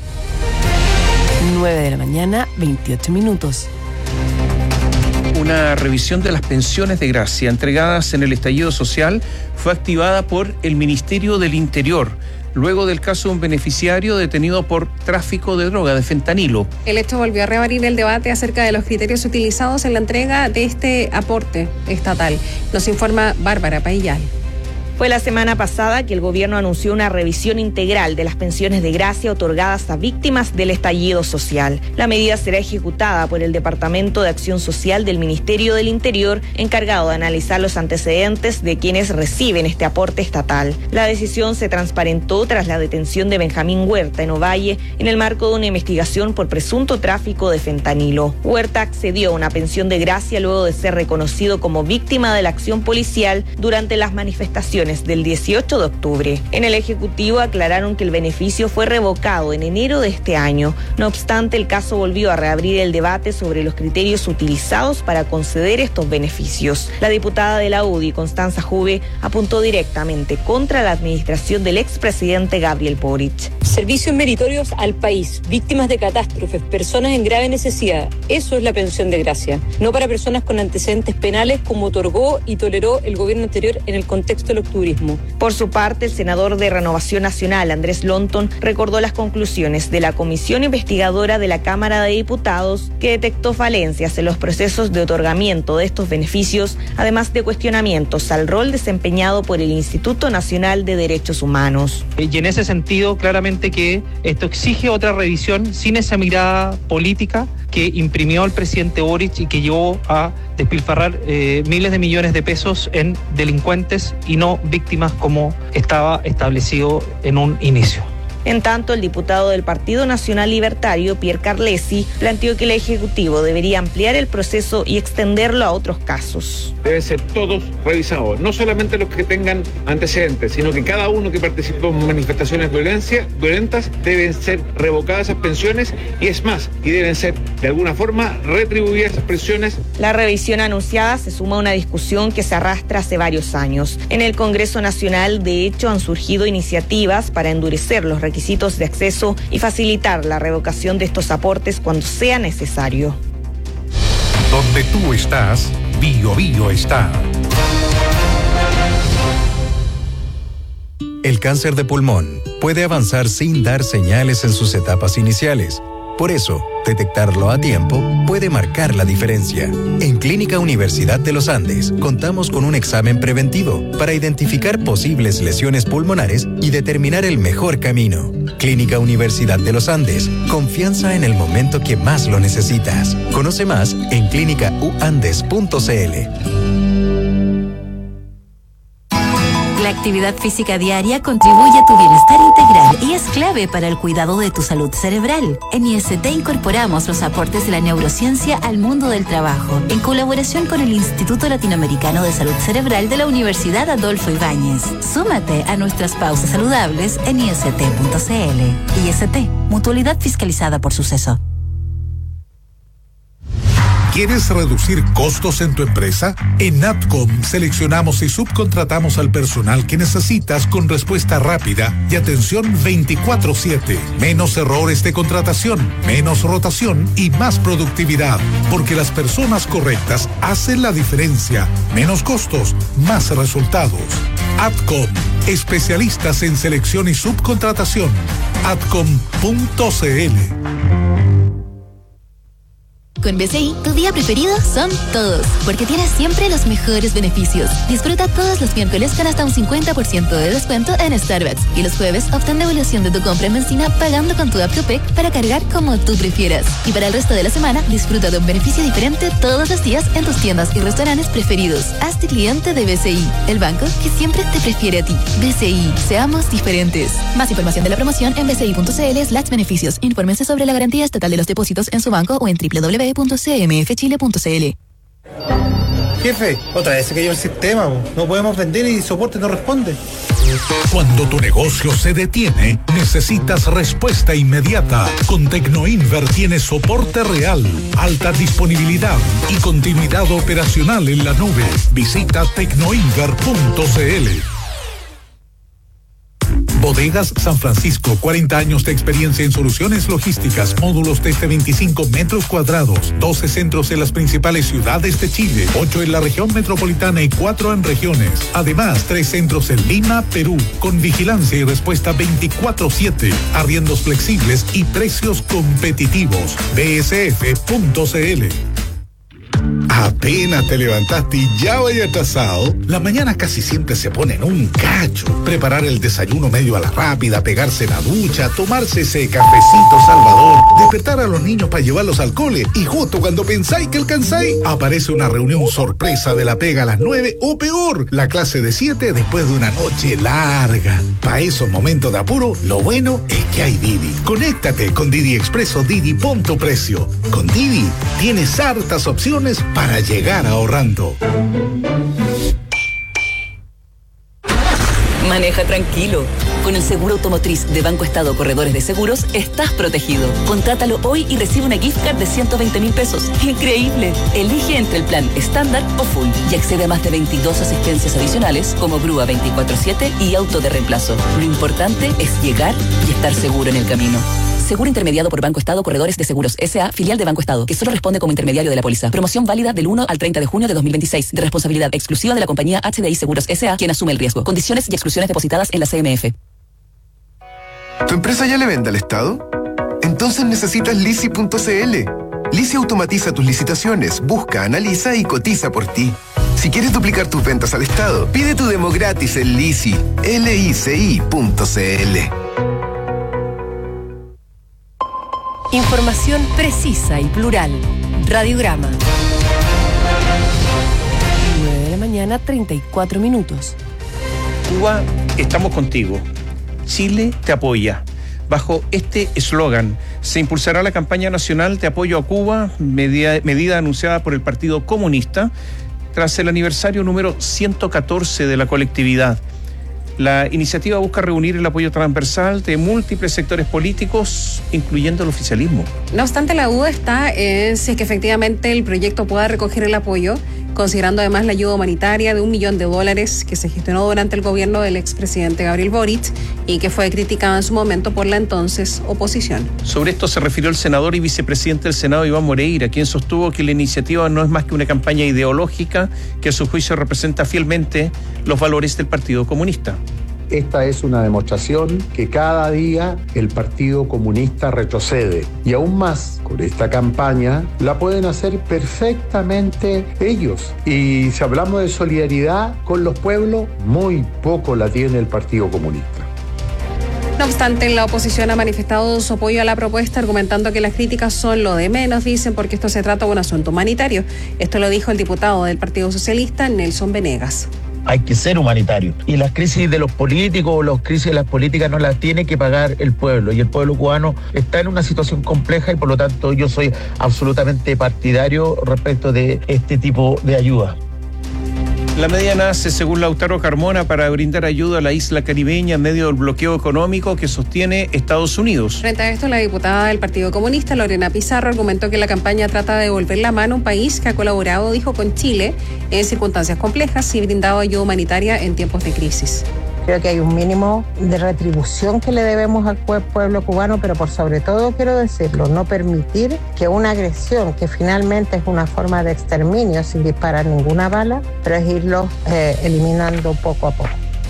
nueve de la mañana, veintiocho minutos. Una revisión de las pensiones de gracia entregadas en el estallido social fue activada por el Ministerio del Interior, luego del caso de un beneficiario detenido por tráfico de droga, de fentanilo. El hecho volvió a reabrir el debate acerca de los criterios utilizados en la entrega de este aporte estatal. Nos informa Bárbara Paillal. Fue la semana pasada que el gobierno anunció una revisión integral de las pensiones de gracia otorgadas a víctimas del estallido social. La medida será ejecutada por el Departamento de Acción Social del Ministerio del Interior, encargado de analizar los antecedentes de quienes reciben este aporte estatal. La decisión se transparentó tras la detención de Benjamín Huerta en Ovalle en el marco de una investigación por presunto tráfico de fentanilo. Huerta accedió a una pensión de gracia luego de ser reconocido como víctima de la acción policial durante las manifestaciones del dieciocho de octubre. En el Ejecutivo aclararon que el beneficio fue revocado en enero de este año. No obstante, el caso volvió a reabrir el debate sobre los criterios utilizados para conceder estos beneficios. La diputada de la U D I, Constanza Juve, apuntó directamente contra la administración del expresidente Gabriel Boric. Servicios meritorios al país, víctimas de catástrofes, personas en grave necesidad. Eso es la pensión de gracia. No para personas con antecedentes penales como otorgó y toleró el gobierno anterior en el contexto del octubrismo. Por su parte, el senador de Renovación Nacional, Andrés Lonton, recordó las conclusiones de la comisión investigadora de la Cámara de Diputados que detectó falencias en los procesos de otorgamiento de estos beneficios, además de cuestionamientos al rol desempeñado por el Instituto Nacional de Derechos Humanos. Y en ese sentido, claramente que esto exige otra revisión sin esa mirada política que imprimió el presidente Boric y que llevó a despilfarrar eh, miles de millones de pesos en delincuentes y no víctimas como estaba establecido en un inicio. En tanto, el diputado del Partido Nacional Libertario, Pierre Carlesi, planteó que el Ejecutivo debería ampliar el proceso y extenderlo a otros casos. Deben ser todos revisados, no solamente los que tengan antecedentes, sino que cada uno que participó en manifestaciones violencia, violentas deben ser revocadas esas pensiones y es más, y deben ser de alguna forma retribuidas esas pensiones. La revisión anunciada se suma a una discusión que se arrastra hace varios años. En el Congreso Nacional, de hecho, han surgido iniciativas para endurecer los requisitos requisitos de acceso y facilitar la revocación de estos aportes cuando sea necesario. Donde tú estás, Bio Bio está. El cáncer de pulmón puede avanzar sin dar señales en sus etapas iniciales. Por eso, detectarlo a tiempo puede marcar la diferencia. En Clínica Universidad de los Andes contamos con un examen preventivo para identificar posibles lesiones pulmonares y determinar el mejor camino. Clínica Universidad de los Andes, confianza en el momento que más lo necesitas. Conoce más en clínica u andes punto c l. La actividad física diaria contribuye a tu bienestar integral y es clave para el cuidado de tu salud cerebral. En I S T incorporamos los aportes de la neurociencia al mundo del trabajo, en colaboración con el Instituto Latinoamericano de Salud Cerebral de la Universidad Adolfo Ibáñez. Súmate a nuestras pausas saludables en i s t punto c l. I S T, mutualidad fiscalizada por Suceso. ¿Quieres reducir costos en tu empresa? En Natcom seleccionamos y subcontratamos al personal que necesitas con respuesta rápida y atención veinticuatro siete. Menos errores de contratación, menos rotación y más productividad. Porque las personas correctas hacen la diferencia. Menos costos, más resultados. Atcom, especialistas en selección y subcontratación. atcom punto c l. Con B C I, tu día preferido son todos, porque tienes siempre los mejores beneficios. Disfruta todos los miércoles con hasta un cincuenta por ciento de descuento en Starbucks y los jueves obtén devolución de tu compra en benzina pagando con tu app Tupec para cargar como tú prefieras. Y para el resto de la semana, disfruta de un beneficio diferente todos los días en tus tiendas y restaurantes preferidos. Hazte cliente de B C I, el banco que siempre te prefiere a ti. B C I, seamos diferentes. Más información de la promoción en b c i punto c l slash beneficios. Infórmense sobre la garantía estatal de los depósitos en su banco o en w w w punto c m f chile punto c l. Jefe, otra vez se cayó el sistema, no podemos vender y soporte no responde. Cuando tu negocio se detiene, necesitas respuesta inmediata. Con Tecnoinver tienes soporte real, alta disponibilidad y continuidad operacional en la nube. Visita tecnoinver punto c l. Bodegas San Francisco, cuarenta años de experiencia en soluciones logísticas, módulos desde veinticinco metros cuadrados, doce centros en las principales ciudades de Chile, ocho en la región metropolitana y cuatro en regiones. Además, tres centros en Lima, Perú, con vigilancia y respuesta veinticuatro siete, arriendos flexibles y precios competitivos. b s f punto c l. Apenas te levantaste y ya vaya atrasado. Las mañanas casi siempre se ponen un cacho. Preparar el desayuno medio a la rápida, pegarse la ducha, tomarse ese cafecito salvador, despertar a los niños para llevarlos al cole y justo cuando pensáis que alcanzáis, aparece una reunión sorpresa de la pega a las nueve o peor, la clase de siete después de una noche larga. Para esos momentos de apuro, lo bueno es que hay Didi. Conéctate con Didi Expreso Didi Punto Precio. Con Didi tienes hartas opciones para llegar ahorrando. Maneja tranquilo. Con el seguro automotriz de Banco Estado Corredores de Seguros, estás protegido. Contrátalo hoy y recibe una gift card de ciento veinte mil pesos. ¡Increíble! Elige entre el plan estándar o full y accede a más de veintidós asistencias adicionales como grúa veinticuatro siete y auto de reemplazo. Lo importante es llegar y estar seguro en el camino. Seguro intermediado por Banco Estado Corredores de Seguros S A, filial de Banco Estado, que solo responde como intermediario de la póliza. Promoción válida del uno al treinta de junio de dos mil veintiséis, de responsabilidad exclusiva de la compañía H D I Seguros S A, quien asume el riesgo. Condiciones y exclusiones depositadas en la C M F. ¿Tu empresa ya le vende al Estado? Entonces necesitas Lisi punto C L. Lisi automatiza tus licitaciones, busca, analiza y cotiza por ti. Si quieres duplicar tus ventas al Estado, pide tu demo gratis en Lisi, L I C I punto C L. Información precisa y plural. Radiograma. nueve de la mañana, treinta y cuatro minutos. Cuba, estamos contigo. Chile te apoya. Bajo este eslogan, se impulsará la campaña nacional de apoyo a Cuba, medida, medida anunciada por el Partido Comunista, tras el aniversario número ciento catorce de la colectividad. La iniciativa busca reunir el apoyo transversal de múltiples sectores políticos, incluyendo el oficialismo. No obstante, la duda está en si es que efectivamente el proyecto pueda recoger el apoyo, considerando además la ayuda humanitaria de un millón de dólares que se gestionó durante el gobierno del expresidente Gabriel Boric y que fue criticada en su momento por la entonces oposición. Sobre esto se refirió el senador y vicepresidente del Senado, Iván Moreira, quien sostuvo que la iniciativa no es más que una campaña ideológica que a su juicio representa fielmente los valores del Partido Comunista. Esta es una demostración que cada día el Partido Comunista retrocede. Y aún más, con esta campaña, la pueden hacer perfectamente ellos. Y si hablamos de solidaridad con los pueblos, muy poco la tiene el Partido Comunista. No obstante, la oposición ha manifestado su apoyo a la propuesta, argumentando que las críticas son lo de menos, dicen, porque esto se trata de un asunto humanitario. Esto lo dijo el diputado del Partido Socialista, Nelson Venegas. Hay que ser humanitario. Y las crisis de los políticos o las crisis de las políticas no las tiene que pagar el pueblo. Y el pueblo cubano está en una situación compleja y por lo tanto yo soy absolutamente partidario respecto de este tipo de ayuda. La medida nace, según Lautaro Carmona, para brindar ayuda a la isla caribeña en medio del bloqueo económico que sostiene Estados Unidos. Frente a esto, la diputada del Partido Comunista, Lorena Pizarro, argumentó que la campaña trata de devolver la mano a un país que ha colaborado, dijo, con Chile en circunstancias complejas y brindado ayuda humanitaria en tiempos de crisis. Creo que hay un mínimo de retribución que le debemos al pueblo cubano, pero por sobre todo, quiero decirlo, no permitir que una agresión, que finalmente es una forma de exterminio sin disparar ninguna bala, pero es irlo eh, eliminando poco a poco.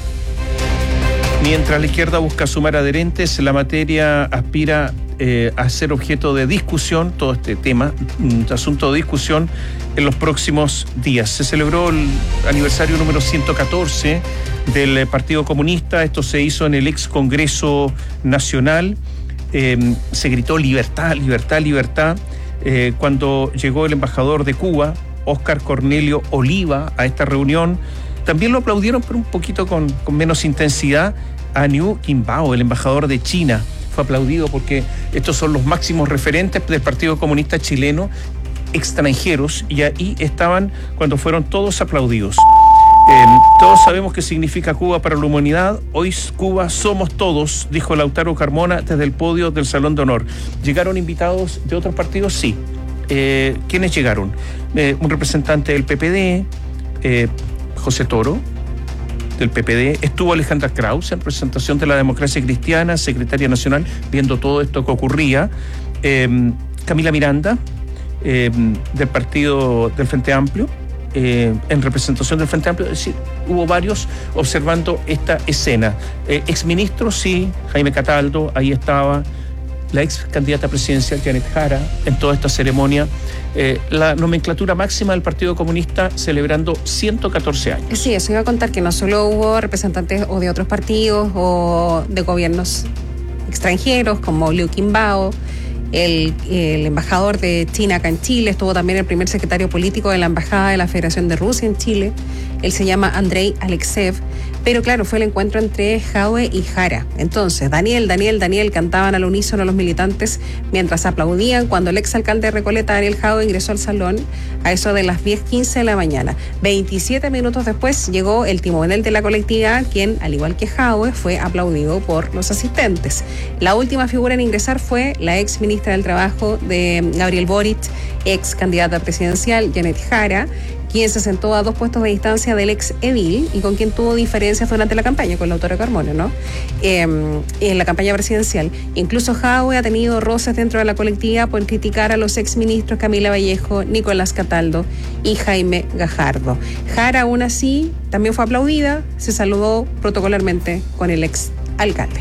Mientras la izquierda busca sumar adherentes, la materia aspira eh, a ser objeto de discusión, todo este tema, un asunto de discusión en los próximos días. Se celebró el aniversario número ciento catorce del Partido Comunista. Esto se hizo en el ex Congreso Nacional. Eh, se gritó libertad, libertad, libertad. Eh, cuando llegó el embajador de Cuba, Óscar Cornelio Oliva, a esta reunión, también lo aplaudieron, pero un poquito con, con menos intensidad, a Niu Qimbao, el embajador de China. Fue aplaudido porque estos son los máximos referentes del Partido Comunista chileno, extranjeros, y ahí estaban cuando fueron todos aplaudidos. Eh, todos sabemos qué significa Cuba para la humanidad. Hoy Cuba somos todos, dijo Lautaro Carmona desde el podio del Salón de Honor. ¿Llegaron invitados de otros partidos? Sí. Eh, ¿Quiénes llegaron? Eh, un representante del P P D, eh, José Toro, del P P D. Estuvo Alejandra Krause en representación de la Democracia Cristiana, secretaria nacional, viendo todo esto que ocurría. Eh, Camila Miranda, eh, del partido del Frente Amplio. Eh, en representación del Frente Amplio, es decir, hubo varios observando esta escena. Eh, exministros, sí, Jaime Cataldo, ahí estaba, la ex candidata presidencial Janet Jara en toda esta ceremonia, eh, la nomenclatura máxima del Partido Comunista celebrando ciento catorce años. Sí, eso iba a contar, que no solo hubo representantes o de otros partidos o de gobiernos extranjeros como Liu Qimbao, el, el embajador de China acá en Chile, estuvo también el primer secretario político de la Embajada de la Federación de Rusia en Chile, él se llama Andrei Alexev, pero claro, fue el encuentro entre Jaue y Jara. Entonces, Daniel, Daniel, Daniel cantaban al unísono los militantes mientras aplaudían cuando el exalcalde de Recoleta, Daniel Jaue, ingresó al salón a eso de las diez quince de la mañana. veintisiete minutos después llegó el timonel de la colectividad, quien, al igual que Jaue, fue aplaudido por los asistentes. La última figura en ingresar fue la ex ministra del Trabajo de Gabriel Boric, ex candidata presidencial Janet Jara, quien se sentó a dos puestos de distancia del ex edil y con quien tuvo diferencias durante la campaña, con la autora Carmona, ¿no? Eh, en la campaña presidencial. Incluso Jaue ha tenido roces dentro de la colectividad por criticar a los exministros Camila Vallejo, Nicolás Cataldo y Jaime Gajardo. Jara, aún así, también fue aplaudida, se saludó protocolarmente con el ex alcalde.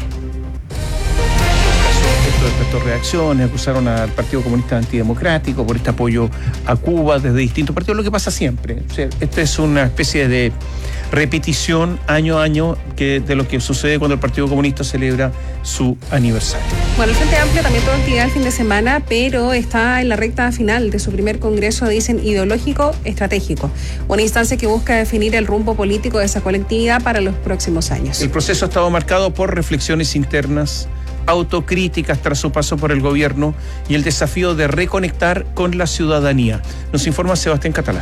Despertó reacciones, acusaron al Partido Comunista Antidemocrático por este apoyo a Cuba desde distintos partidos, lo que pasa siempre. O sea, esta es una especie de repetición año a año que, de lo que sucede cuando el Partido Comunista celebra su aniversario. Bueno, el Frente Amplio también tuvo actividad el fin de semana, pero está en la recta final de su primer congreso, dicen, ideológico estratégico, una instancia que busca definir el rumbo político de esa colectividad para los próximos años. El proceso ha estado marcado por reflexiones internas, autocríticas tras su paso por el gobierno y el desafío de reconectar con la ciudadanía. Nos informa Sebastián Catalán.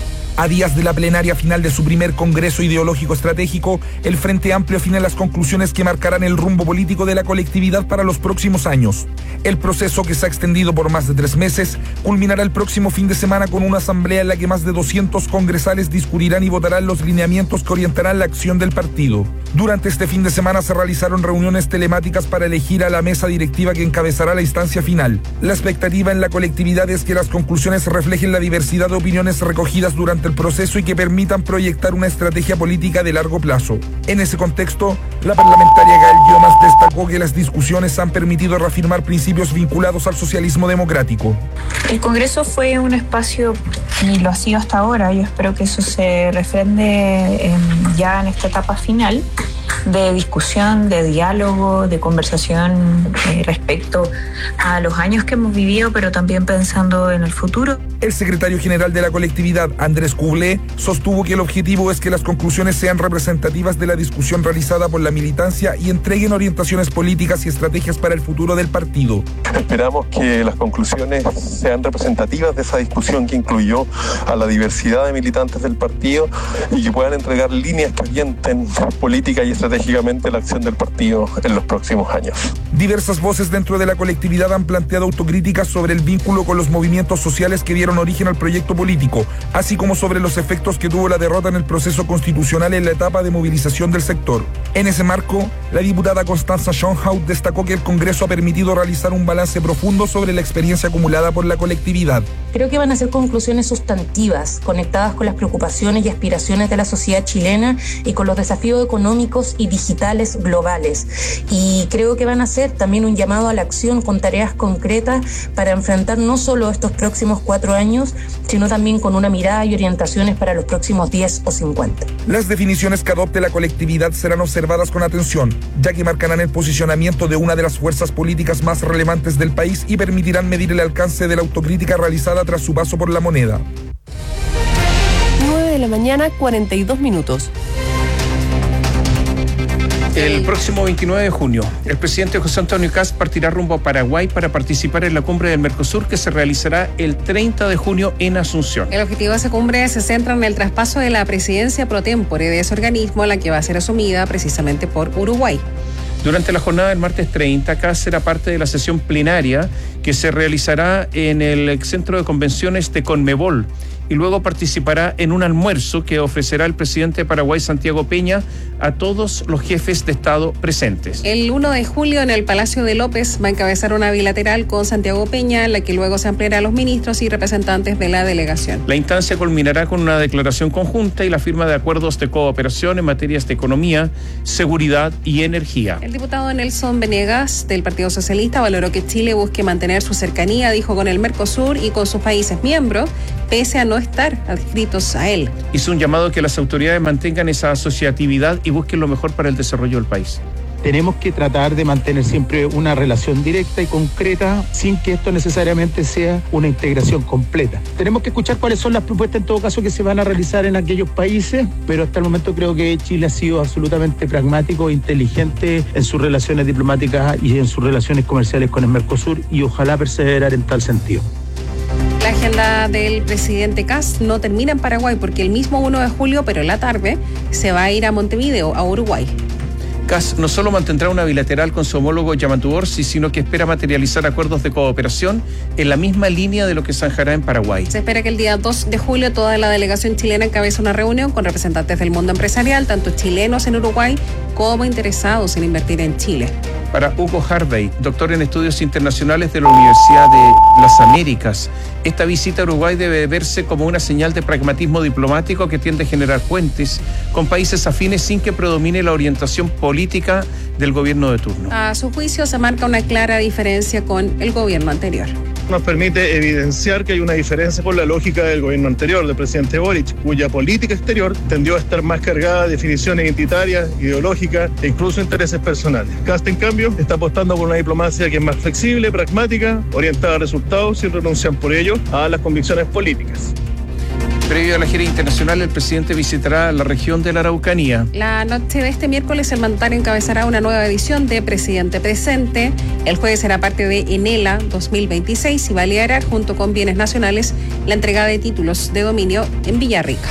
A días de la plenaria final de su primer Congreso Ideológico Estratégico, el Frente Amplio afina las conclusiones que marcarán el rumbo político de la colectividad para los próximos años. El proceso, que se ha extendido por más de tres meses, culminará el próximo fin de semana con una asamblea en la que más de doscientos congresales discutirán y votarán los lineamientos que orientarán la acción del partido. Durante este fin de semana se realizaron reuniones telemáticas para elegir a la mesa directiva que encabezará la instancia final. La expectativa en la colectividad es que las conclusiones reflejen la diversidad de opiniones recogidas durante el proceso y que permitan proyectar una estrategia política de largo plazo. En ese contexto, la parlamentaria Gael Llomas destacó que las discusiones han permitido reafirmar principios vinculados al socialismo democrático. El Congreso fue un espacio, y lo ha sido hasta ahora, yo espero que eso se refrende eh, ya en esta etapa final, de discusión, de diálogo, de conversación eh, respecto a los años que hemos vivido, pero también pensando en el futuro. El secretario general de la colectividad, Andrés Cublé, sostuvo que el objetivo es que las conclusiones sean representativas de la discusión realizada por la militancia y entreguen orientaciones políticas y estrategias para el futuro del partido. Esperamos que las conclusiones sean representativas de esa discusión que incluyó a la diversidad de militantes del partido y que puedan entregar líneas que orienten política y estratégicamente la acción del partido en los próximos años. Diversas voces dentro de la colectividad han planteado autocríticas sobre el vínculo con los movimientos sociales que dieron origen al proyecto político, así como sobre los efectos que tuvo la derrota en el proceso constitucional en la etapa de movilización del sector. En ese marco, la diputada Constanza Schönhaut destacó que el Congreso ha permitido realizar un balance profundo sobre la experiencia acumulada por la colectividad. Creo que van a ser conclusiones sustantivas, conectadas con las preocupaciones y aspiraciones de la sociedad chilena y con los desafíos económicos y digitales globales. Y creo que van a ser también un llamado a la acción con tareas concretas para enfrentar no solo estos próximos cuatro años, sino también con una mirada y orientaciones para los próximos diez o cincuenta. Las definiciones que adopte la colectividad serán observadas con atención, ya que marcarán el posicionamiento de una de las fuerzas políticas más relevantes del país y permitirán medir el alcance de la autocrítica realizada tras su paso por la moneda. nueve de la mañana, cuarenta y dos minutos. El próximo veintinueve de junio, el presidente José Antonio Kast partirá rumbo a Paraguay para participar en la cumbre del Mercosur, que se realizará el treinta de junio en Asunción. El objetivo de esa cumbre se centra en el traspaso de la presidencia pro tempore de ese organismo, la que va a ser asumida precisamente por Uruguay. Durante la jornada del martes treinta, Kast será parte de la sesión plenaria que se realizará en el Centro de Convenciones de Conmebol, y luego participará en un almuerzo que ofrecerá el presidente de Paraguay, Santiago Peña, a todos los jefes de Estado presentes. El uno de julio en el Palacio de López va a encabezar una bilateral con Santiago Peña, la que luego se ampliará a los ministros y representantes de la delegación. La instancia culminará con una declaración conjunta y la firma de acuerdos de cooperación en materias de economía, seguridad y energía. El diputado Nelson Venegas del Partido Socialista valoró que Chile busque mantener su cercanía, dijo, con el Mercosur y con sus países miembros, pese a no estar adscritos a él. Hizo un llamado a que las autoridades mantengan esa asociatividad y busquen lo mejor para el desarrollo del país. Tenemos que tratar de mantener siempre una relación directa y concreta sin que esto necesariamente sea una integración completa. Tenemos que escuchar cuáles son las propuestas en todo caso que se van a realizar en aquellos países, pero hasta el momento creo que Chile ha sido absolutamente pragmático e inteligente en sus relaciones diplomáticas y en sus relaciones comerciales con el Mercosur y ojalá perseverar en tal sentido. La agenda del presidente Kast no termina en Paraguay porque el mismo uno de julio, pero en la tarde, se va a ir a Montevideo, a Uruguay. Kast no solo mantendrá una bilateral con su homólogo Yamandu Orsi, sino que espera materializar acuerdos de cooperación en la misma línea de lo que zanjará en Paraguay. Se espera que el día dos de julio toda la delegación chilena encabece una reunión con representantes del mundo empresarial, tanto chilenos en Uruguay como interesados en invertir en Chile. Para Hugo Harvey, doctor en estudios internacionales de la Universidad de las Américas, esta visita a Uruguay debe verse como una señal de pragmatismo diplomático que tiende a generar puentes con países afines sin que predomine la orientación política del gobierno de turno. A su juicio se marca una clara diferencia con el gobierno anterior. Nos permite evidenciar que hay una diferencia con la lógica del gobierno anterior, del presidente Boric, cuya política exterior tendió a estar más cargada de definiciones identitarias, ideológicas e incluso intereses personales. Kast, en cambio, está apostando por una diplomacia que es más flexible, pragmática, orientada a resultados sin renunciar por ello a las convicciones políticas. Previo a la gira internacional, el presidente visitará la región de la Araucanía. La noche de este miércoles, el mandatario encabezará una nueva edición de Presidente Presente. El jueves será parte de Enela dos mil veintiséis y va a liderar, junto con Bienes Nacionales, la entrega de títulos de dominio en Villarrica.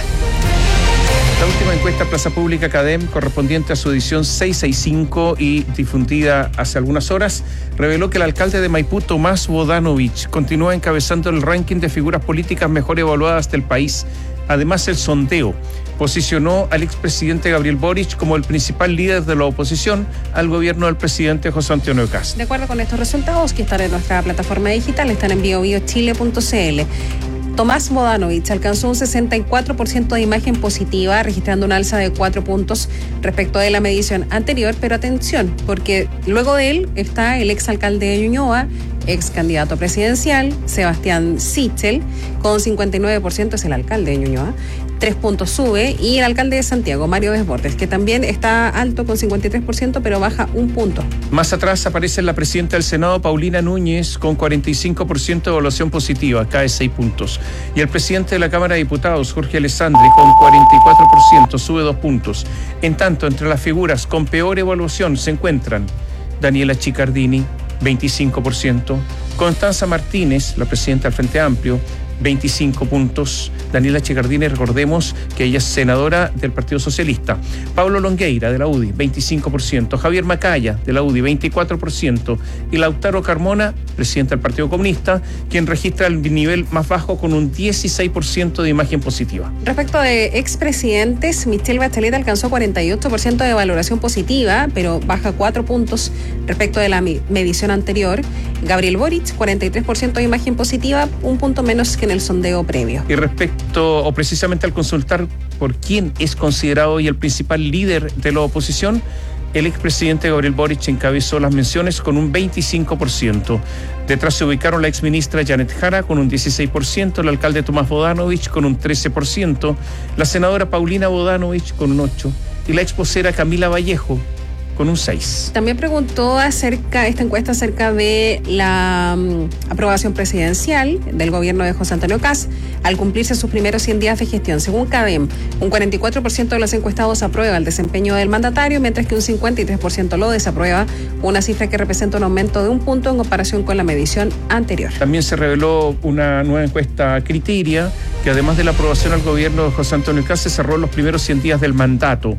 La última encuesta Plaza Pública Cadem, correspondiente a su edición seiscientos sesenta y cinco y difundida hace algunas horas, reveló que el alcalde de Maipú, Tomás Bodanovich, continúa encabezando el ranking de figuras políticas mejor evaluadas del país. Además, el sondeo posicionó al expresidente Gabriel Boric como el principal líder de la oposición al gobierno del presidente José Antonio Kast. De acuerdo con estos resultados, que están en nuestra plataforma digital, están en bio bio chile punto c l. Tomás Bodanovich alcanzó un sesenta y cuatro por ciento de imagen positiva, registrando un alza de cuatro puntos respecto de la medición anterior, pero atención, porque luego de él está el exalcalde de Ñuñoa, ex candidato presidencial, Sebastián Sichel, con cincuenta y nueve por ciento, es el alcalde de Ñuñoa, tres puntos sube, y el alcalde de Santiago, Mario Desbordes, que también está alto con cincuenta y tres por ciento, pero baja un punto. Más atrás aparece la presidenta del Senado, Paulina Núñez, con cuarenta y cinco por ciento de evaluación positiva, cae seis puntos. Y el presidente de la Cámara de Diputados, Jorge Alessandri, con cuarenta y cuatro por ciento, sube dos puntos. En tanto, entre las figuras con peor evaluación se encuentran Daniela Chiccardini, veinticinco por ciento, Constanza Martínez, la presidenta del Frente Amplio, veinticinco puntos. Daniela Chiccardini, recordemos que ella es senadora del Partido Socialista. Pablo Longueira, de la U D I, veinticinco por ciento. Javier Macaya, de la U D I, veinticuatro por ciento. Y Lautaro Carmona, presidente del Partido Comunista, quien registra el nivel más bajo con un dieciséis por ciento de imagen positiva. Respecto de expresidentes, Michelle Bachelet alcanzó cuarenta y ocho por ciento de valoración positiva, pero baja cuatro puntos respecto de la medición anterior. Gabriel Boric, cuarenta y tres por ciento de imagen positiva, un punto menos que en el sondeo previo. Y respecto, o precisamente al consultar por quién es considerado hoy el principal líder de la oposición, el expresidente Gabriel Boric encabezó las menciones con un veinticinco por ciento. Detrás se ubicaron la exministra Janet Jara con un dieciséis por ciento, el alcalde Tomás Bodanovich con un trece por ciento, la senadora Paulina Bodanovich con un ocho por ciento y la exposera Camila Vallejo con un seis. También preguntó acerca, esta encuesta acerca de la um, aprobación presidencial del gobierno de José Antonio Kast al cumplirse sus primeros cien días de gestión. Según Cadem, un cuarenta y cuatro por ciento de los encuestados aprueba el desempeño del mandatario, mientras que un cincuenta y tres por ciento lo desaprueba, una cifra que representa un aumento de un punto en comparación con la medición anterior. También se reveló una nueva encuesta Criteria, que además de la aprobación al gobierno de José Antonio Kast, se cerró en los primeros cien días del mandato.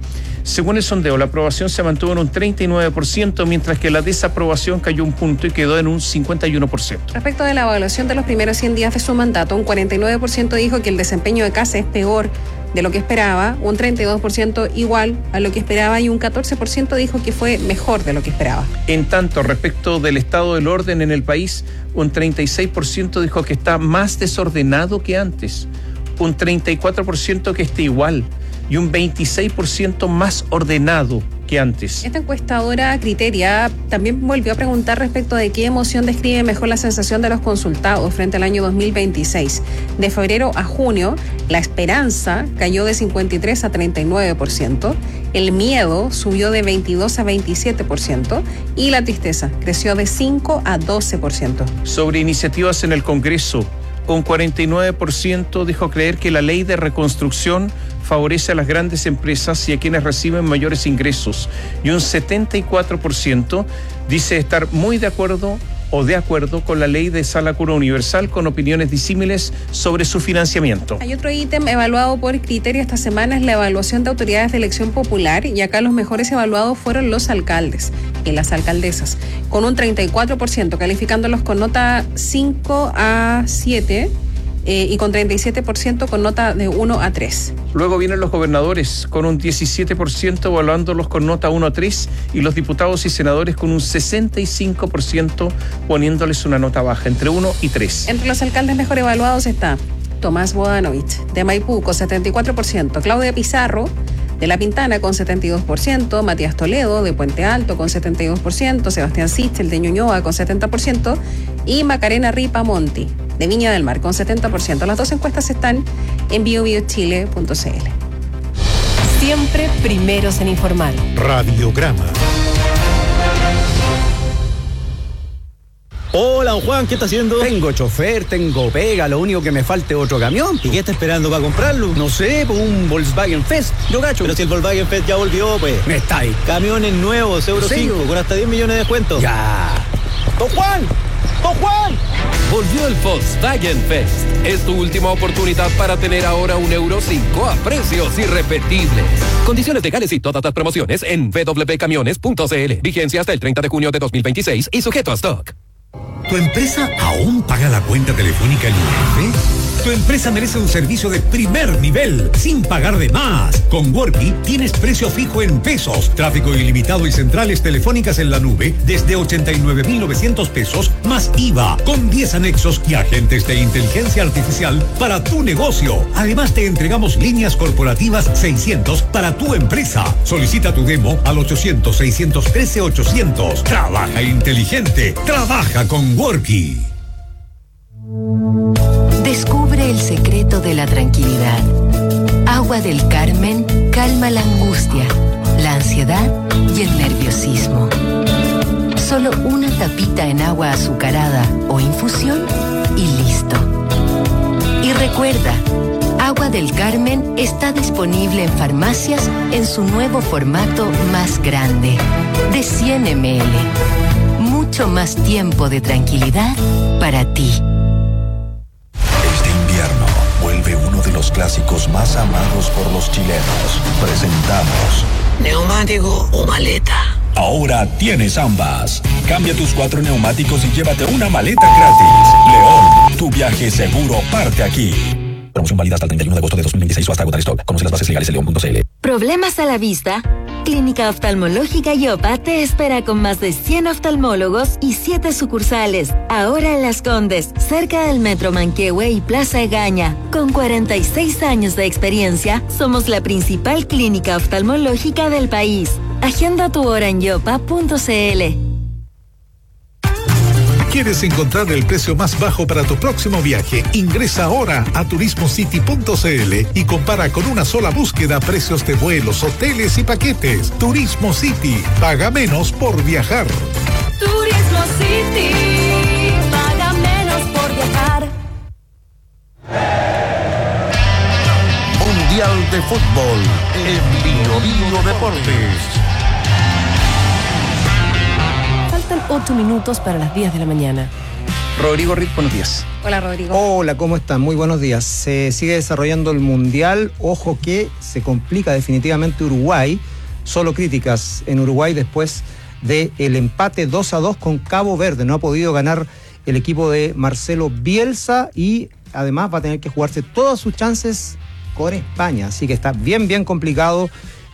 Según el sondeo, la aprobación se mantuvo en un treinta y nueve por ciento, mientras que la desaprobación cayó un punto y quedó en un cincuenta y uno por ciento. Respecto de la evaluación de los primeros cien días de su mandato, un cuarenta y nueve por ciento dijo que el desempeño de Kast es peor de lo que esperaba, un treinta y dos por ciento igual a lo que esperaba y un catorce por ciento dijo que fue mejor de lo que esperaba. En tanto, respecto del estado del orden en el país, un treinta y seis por ciento dijo que está más desordenado que antes, un treinta y cuatro por ciento que está igual y un veintiséis por ciento más ordenado que antes. Esta encuestadora Criteria también volvió a preguntar respecto de qué emoción describe mejor la sensación de los consultados frente al año dos mil veintiséis. De febrero a junio, la esperanza cayó de cincuenta y tres a treinta y nueve por ciento, el miedo subió de veintidós a veintisiete por ciento y la tristeza creció de cinco a doce por ciento. Sobre iniciativas en el Congreso, un cuarenta y nueve por ciento dijo creer que la ley de reconstrucción favorece a las grandes empresas y a quienes reciben mayores ingresos, y un setenta y cuatro por ciento dice estar muy de acuerdo o de acuerdo con la ley de sala cura universal, con opiniones disímiles sobre su financiamiento. Hay otro ítem evaluado por Criterio esta semana, es la evaluación de autoridades de elección popular, y acá los mejores evaluados fueron los alcaldes y las alcaldesas, con un treinta y cuatro por ciento calificándolos con nota cinco a siete eh, y con treinta y siete por ciento con nota de uno a tres. Luego vienen los gobernadores con un diecisiete por ciento evaluándolos con nota uno a tres y los diputados y senadores con un sesenta y cinco por ciento poniéndoles una nota baja, entre uno y tres. Entre los alcaldes mejor evaluados está Tomás Bodanovich de Maipú con setenta y cuatro por ciento, Claudia Pizarro de La Pintana con setenta y dos por ciento, Matías Toledo de Puente Alto con setenta y dos por ciento, Sebastián Sichel de Ñuñoa con setenta por ciento y Macarena Ripamonti de Viña del Mar con setenta por ciento. Las dos encuestas están en bio bio chile punto c l. Siempre primeros en informar. Radiograma. Hola, don Juan, ¿qué está haciendo? Tengo chofer, tengo pega, lo único que me falta es otro camión. ¿Y qué está esperando para comprarlo? No sé, por un Volkswagen Fest, yo gacho. Pero si el Volkswagen Fest ya volvió, pues. Me está ahí. Camiones nuevos, Euro cinco, con hasta diez millones de descuentos. Ya. ¡Don Juan! ¡Don Juan! Volvió el Volkswagen Fest. Es tu última oportunidad para tener ahora un Euro cinco a precios irrepetibles. Condiciones legales y todas las promociones en w w w punto camiones punto c l. Vigencia hasta el treinta de junio de dos mil veintiséis y sujeto a stock. ¿Tu empresa aún paga la cuenta telefónica en I R F? Tu empresa merece un servicio de primer nivel, sin pagar de más. Con Worky tienes precio fijo en pesos, tráfico ilimitado y centrales telefónicas en la nube desde ochenta y nueve mil novecientos pesos más I V A, con diez anexos y agentes de inteligencia artificial para tu negocio. Además te entregamos líneas corporativas seiscientos para tu empresa. Solicita tu demo al ochocientos, seiscientos trece, ochocientos. Trabaja inteligente, trabaja con Worky. Descubre el secreto de la tranquilidad. Agua del Carmen calma la angustia, la ansiedad y el nerviosismo. Solo una tapita en agua azucarada o infusión y listo. Y recuerda, Agua del Carmen está disponible en farmacias en su nuevo formato más grande, de cien mililitros. Mucho más tiempo de tranquilidad para ti. Vuelve uno de los clásicos más amados por los chilenos. Presentamos ¿neumático o maleta? Ahora tienes ambas. Cambia tus cuatro neumáticos y llévate una maleta gratis. León, tu viaje seguro parte aquí. Promoción válida hasta el treinta y uno de agosto de dos mil veintiséis o hasta agotar stock. Conoce las bases legales en león punto c l. ¿Problemas a la vista? Clínica Oftalmológica Yopa te espera con más de cien oftalmólogos y siete sucursales. Ahora en Las Condes, cerca del Metro Manquehue y Plaza Egaña. Con cuarenta y seis años de experiencia, somos la principal clínica oftalmológica del país. Agenda tu hora en yopa punto c l. ¿Quieres encontrar el precio más bajo para tu próximo viaje? Ingresa ahora a turismo city punto c l y compara con una sola búsqueda precios de vuelos, hoteles y paquetes. Turismo City, paga menos por viajar. Turismo City, paga menos por viajar. Mundial de Fútbol en Bio Bio Deportes. Faltan ocho minutos para las diez de la mañana. Rodrigo Rick, buenos días. Hola, Rodrigo. Hola, ¿cómo están? Muy buenos días. Se sigue desarrollando el Mundial. Ojo que se complica definitivamente Uruguay. solo críticas en Uruguay después del empate dos a dos con Cabo Verde. No ha podido ganar el equipo de Marcelo Bielsa y además va a tener que jugarse todas sus chances con España. Así que está bien, bien complicado.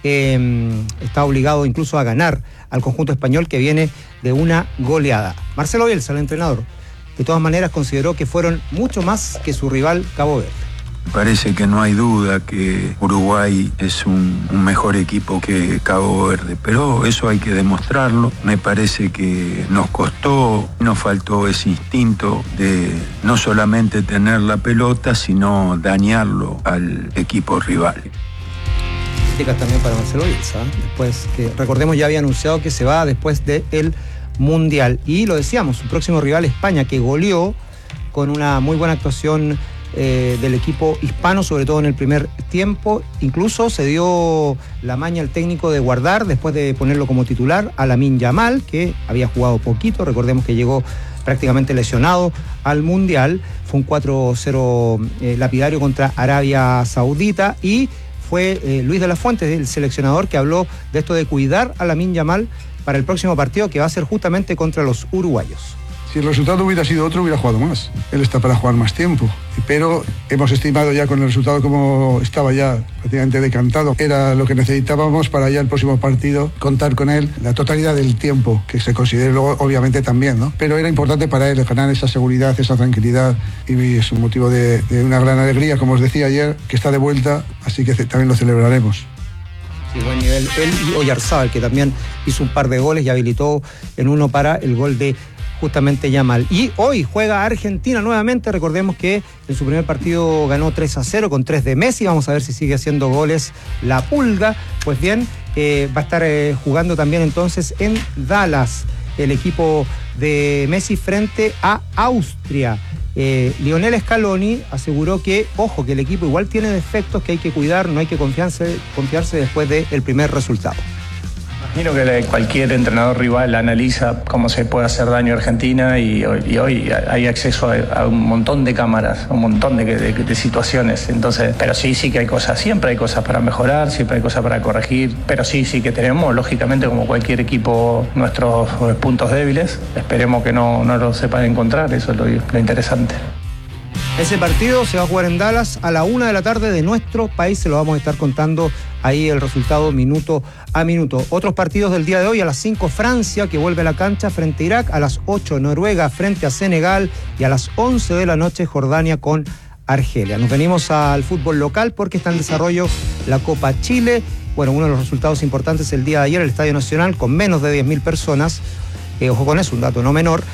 Eh, está obligado incluso a ganar al conjunto español que viene de una goleada. Marcelo Bielsa, el entrenador, de todas maneras consideró que fueron mucho más que su rival Cabo Verde. Parece que no hay duda que Uruguay es un, un mejor equipo que Cabo Verde, pero eso hay que demostrarlo. Me parece que nos costó, nos faltó ese instinto de no solamente tener la pelota, sino dañarlo al equipo rival. Críticas también para Marcelo Bielsa, después que, recordemos, ya había anunciado que se va después del Mundial. Y lo decíamos, su próximo rival España, que goleó con una muy buena actuación Eh, del equipo hispano, sobre todo en el primer tiempo. Incluso se dio la maña al técnico de guardar, después de ponerlo como titular, a Lamine Yamal, que había jugado poquito. Recordemos que llegó prácticamente lesionado al Mundial. Fue un cuatro cero eh, lapidario contra Arabia Saudita y fue eh, Luis de la Fuente, el seleccionador, que habló de esto de cuidar a Lamine Yamal para el próximo partido, que va a ser justamente contra los uruguayos. Si el resultado hubiera sido otro, hubiera jugado más. Él está para jugar más tiempo. Pero hemos estimado ya con el resultado como estaba ya prácticamente decantado. Era lo que necesitábamos para ya el próximo partido, contar con él la totalidad del tiempo, que se considere luego obviamente también, ¿no? Pero era importante para él ganar esa seguridad, esa tranquilidad, y es un motivo de, de una gran alegría, como os decía ayer, que está de vuelta, así que también lo celebraremos. Sí, buen nivel. Él y Oyarzabal, que también hizo un par de goles y habilitó en uno para el gol de justamente Yamal. Y hoy juega Argentina nuevamente. Recordemos que en su primer partido ganó tres a cero con tres de Messi. Vamos a ver si sigue haciendo goles la Pulga. Pues bien, eh, va a estar eh, jugando también entonces en Dallas el equipo de Messi frente a Austria. Eh, Lionel Scaloni aseguró que, ojo, que el equipo igual tiene defectos que hay que cuidar, no hay que confiarse, confiarse después del primer resultado. Imagino que cualquier entrenador rival analiza cómo se puede hacer daño a Argentina y hoy, y hoy hay acceso a, a un montón de cámaras, a un montón de, de, de situaciones. Entonces, pero sí, sí que hay cosas, siempre hay cosas para mejorar, siempre hay cosas para corregir, pero sí, sí que tenemos, lógicamente, como cualquier equipo, nuestros puntos débiles. Esperemos que no, no los sepan encontrar, eso es lo, lo interesante. Ese partido se va a jugar en Dallas a la una de la tarde de nuestro país. Se lo vamos a estar contando ahí el resultado minuto a minuto. Otros partidos del día de hoy: a las cinco Francia, que vuelve a la cancha frente a Irak. A las ocho Noruega frente a Senegal. Y a las once de la noche Jordania con Argelia. Nos venimos al fútbol local porque está en desarrollo la Copa Chile. Bueno, uno de los resultados importantes el día de ayer, el Estadio Nacional, con menos de diez mil personas. Eh, ojo con eso, un dato no menor.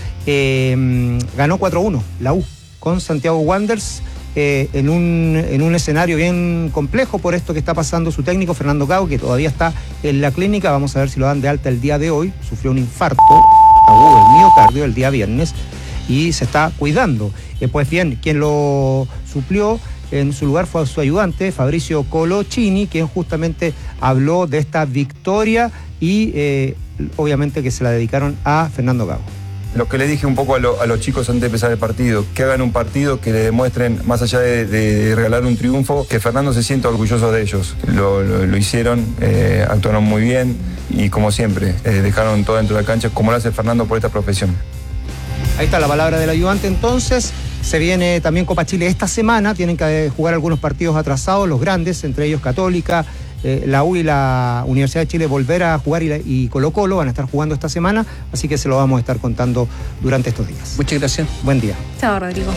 Eh, ganó cuatro uno la U con Santiago Wanderers, eh, en, un, en un escenario bien complejo por esto que está pasando su técnico Fernando Gago, que todavía está en la clínica. Vamos a ver si lo dan de alta el día de hoy. Sufrió un infarto agudo del miocardio el día viernes y se está cuidando. Eh, pues bien, quien lo suplió en su lugar fue su ayudante, Fabricio Colochini, quien justamente habló de esta victoria y eh, obviamente que se la dedicaron a Fernando Gago. Lo que le dije un poco a, lo, a los chicos antes de empezar el partido, que hagan un partido que le demuestren, más allá de, de regalar un triunfo, que Fernando se sienta orgulloso de ellos. Lo, lo, lo hicieron, eh, actuaron muy bien y como siempre, eh, dejaron todo dentro de la cancha, como lo hace Fernando por esta profesión. Ahí está la palabra del ayudante entonces. Se viene también Copa Chile esta semana, tienen que jugar algunos partidos atrasados, los grandes, entre ellos Católica, Eh, la U y la Universidad de Chile volver a jugar y, la, y Colo Colo van a estar jugando esta semana, así que se lo vamos a estar contando durante estos días. Muchas gracias. Buen día. Chao, Rodrigo.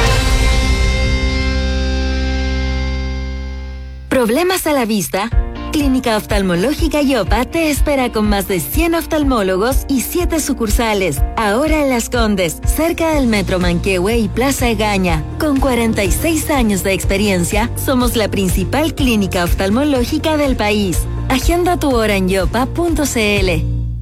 ¿Problemas a la vista? Clínica Oftalmológica Yopa te espera con más de cien oftalmólogos y siete sucursales. Ahora en Las Condes, cerca del Metro Manquehue y Plaza Egaña. Con cuarenta y seis años de experiencia, somos la principal clínica oftalmológica del país. Agenda tu hora en yopa punto cl.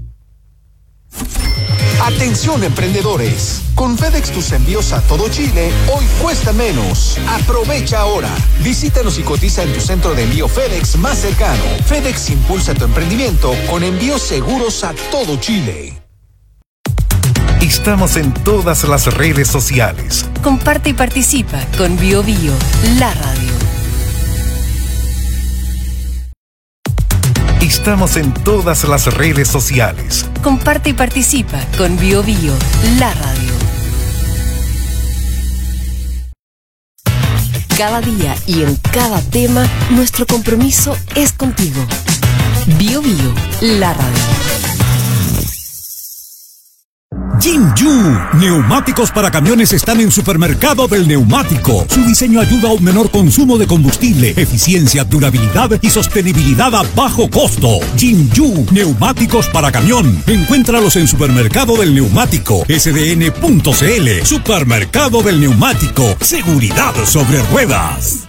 Atención emprendedores, con FedEx tus envíos a todo Chile hoy cuesta menos. Aprovecha ahora. Visítanos y cotiza en tu centro de envío FedEx más cercano. FedEx impulsa tu emprendimiento con envíos seguros a todo Chile. Estamos en todas las redes sociales. Comparte y participa con Bio Bio, la radio. Estamos en todas las redes sociales. Comparte y participa con Bio Bio, la radio. Cada día y en cada tema, nuestro compromiso es contigo. Bio Bio, la radio. Jinju, neumáticos para camiones están en Supermercado del Neumático. Su diseño ayuda a un menor consumo de combustible, eficiencia, durabilidad y sostenibilidad a bajo costo. Jinju, neumáticos para camión. Encuéntralos en Supermercado del Neumático, s d n punto c l. Supermercado del Neumático, seguridad sobre ruedas.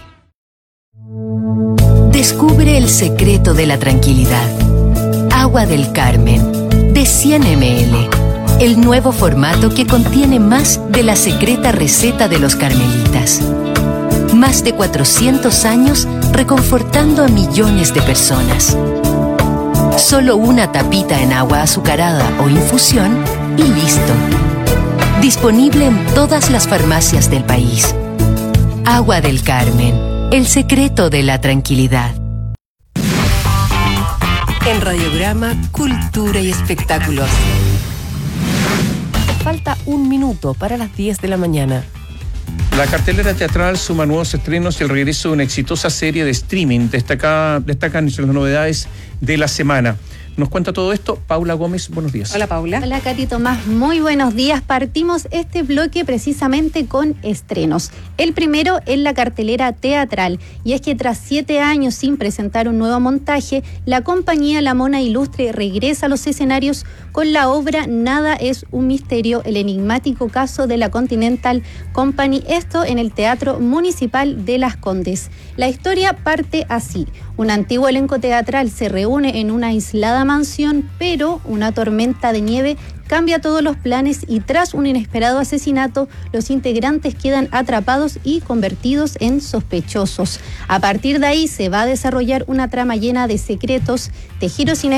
Descubre el secreto de la tranquilidad. Agua del Carmen, de cien mililitros. El nuevo formato que contiene más de la secreta receta de los carmelitas. Más de cuatrocientos años reconfortando a millones de personas. Solo una tapita en agua azucarada o infusión y listo. Disponible en todas las farmacias del país. Agua del Carmen, el secreto de la tranquilidad. En Radiograma, Cultura y Espectáculos. Falta un minuto para las diez de la mañana. La cartelera teatral suma nuevos estrenos y el regreso de una exitosa serie de streaming. Destaca, destacan entre las novedades de la semana. Nos cuenta todo esto Paula Gómez. Buenos días. Hola, Paula. Hola, Katy Tomás. Muy buenos días. Partimos este bloque precisamente con estrenos. El primero en la cartelera teatral. Y es que tras siete años sin presentar un nuevo montaje, la compañía La Mona Ilustre regresa a los escenarios con la obra Nada es un misterio, el enigmático caso de la Continental Company. Esto en el Teatro Municipal de Las Condes. La historia parte así. Un antiguo elenco teatral se reúne en una aislada mansión, pero una tormenta de nieve cambia todos los planes y tras un inesperado asesinato, los integrantes quedan atrapados y convertidos en sospechosos. A partir de ahí se va a desarrollar una trama llena de secretos, de giros inesperados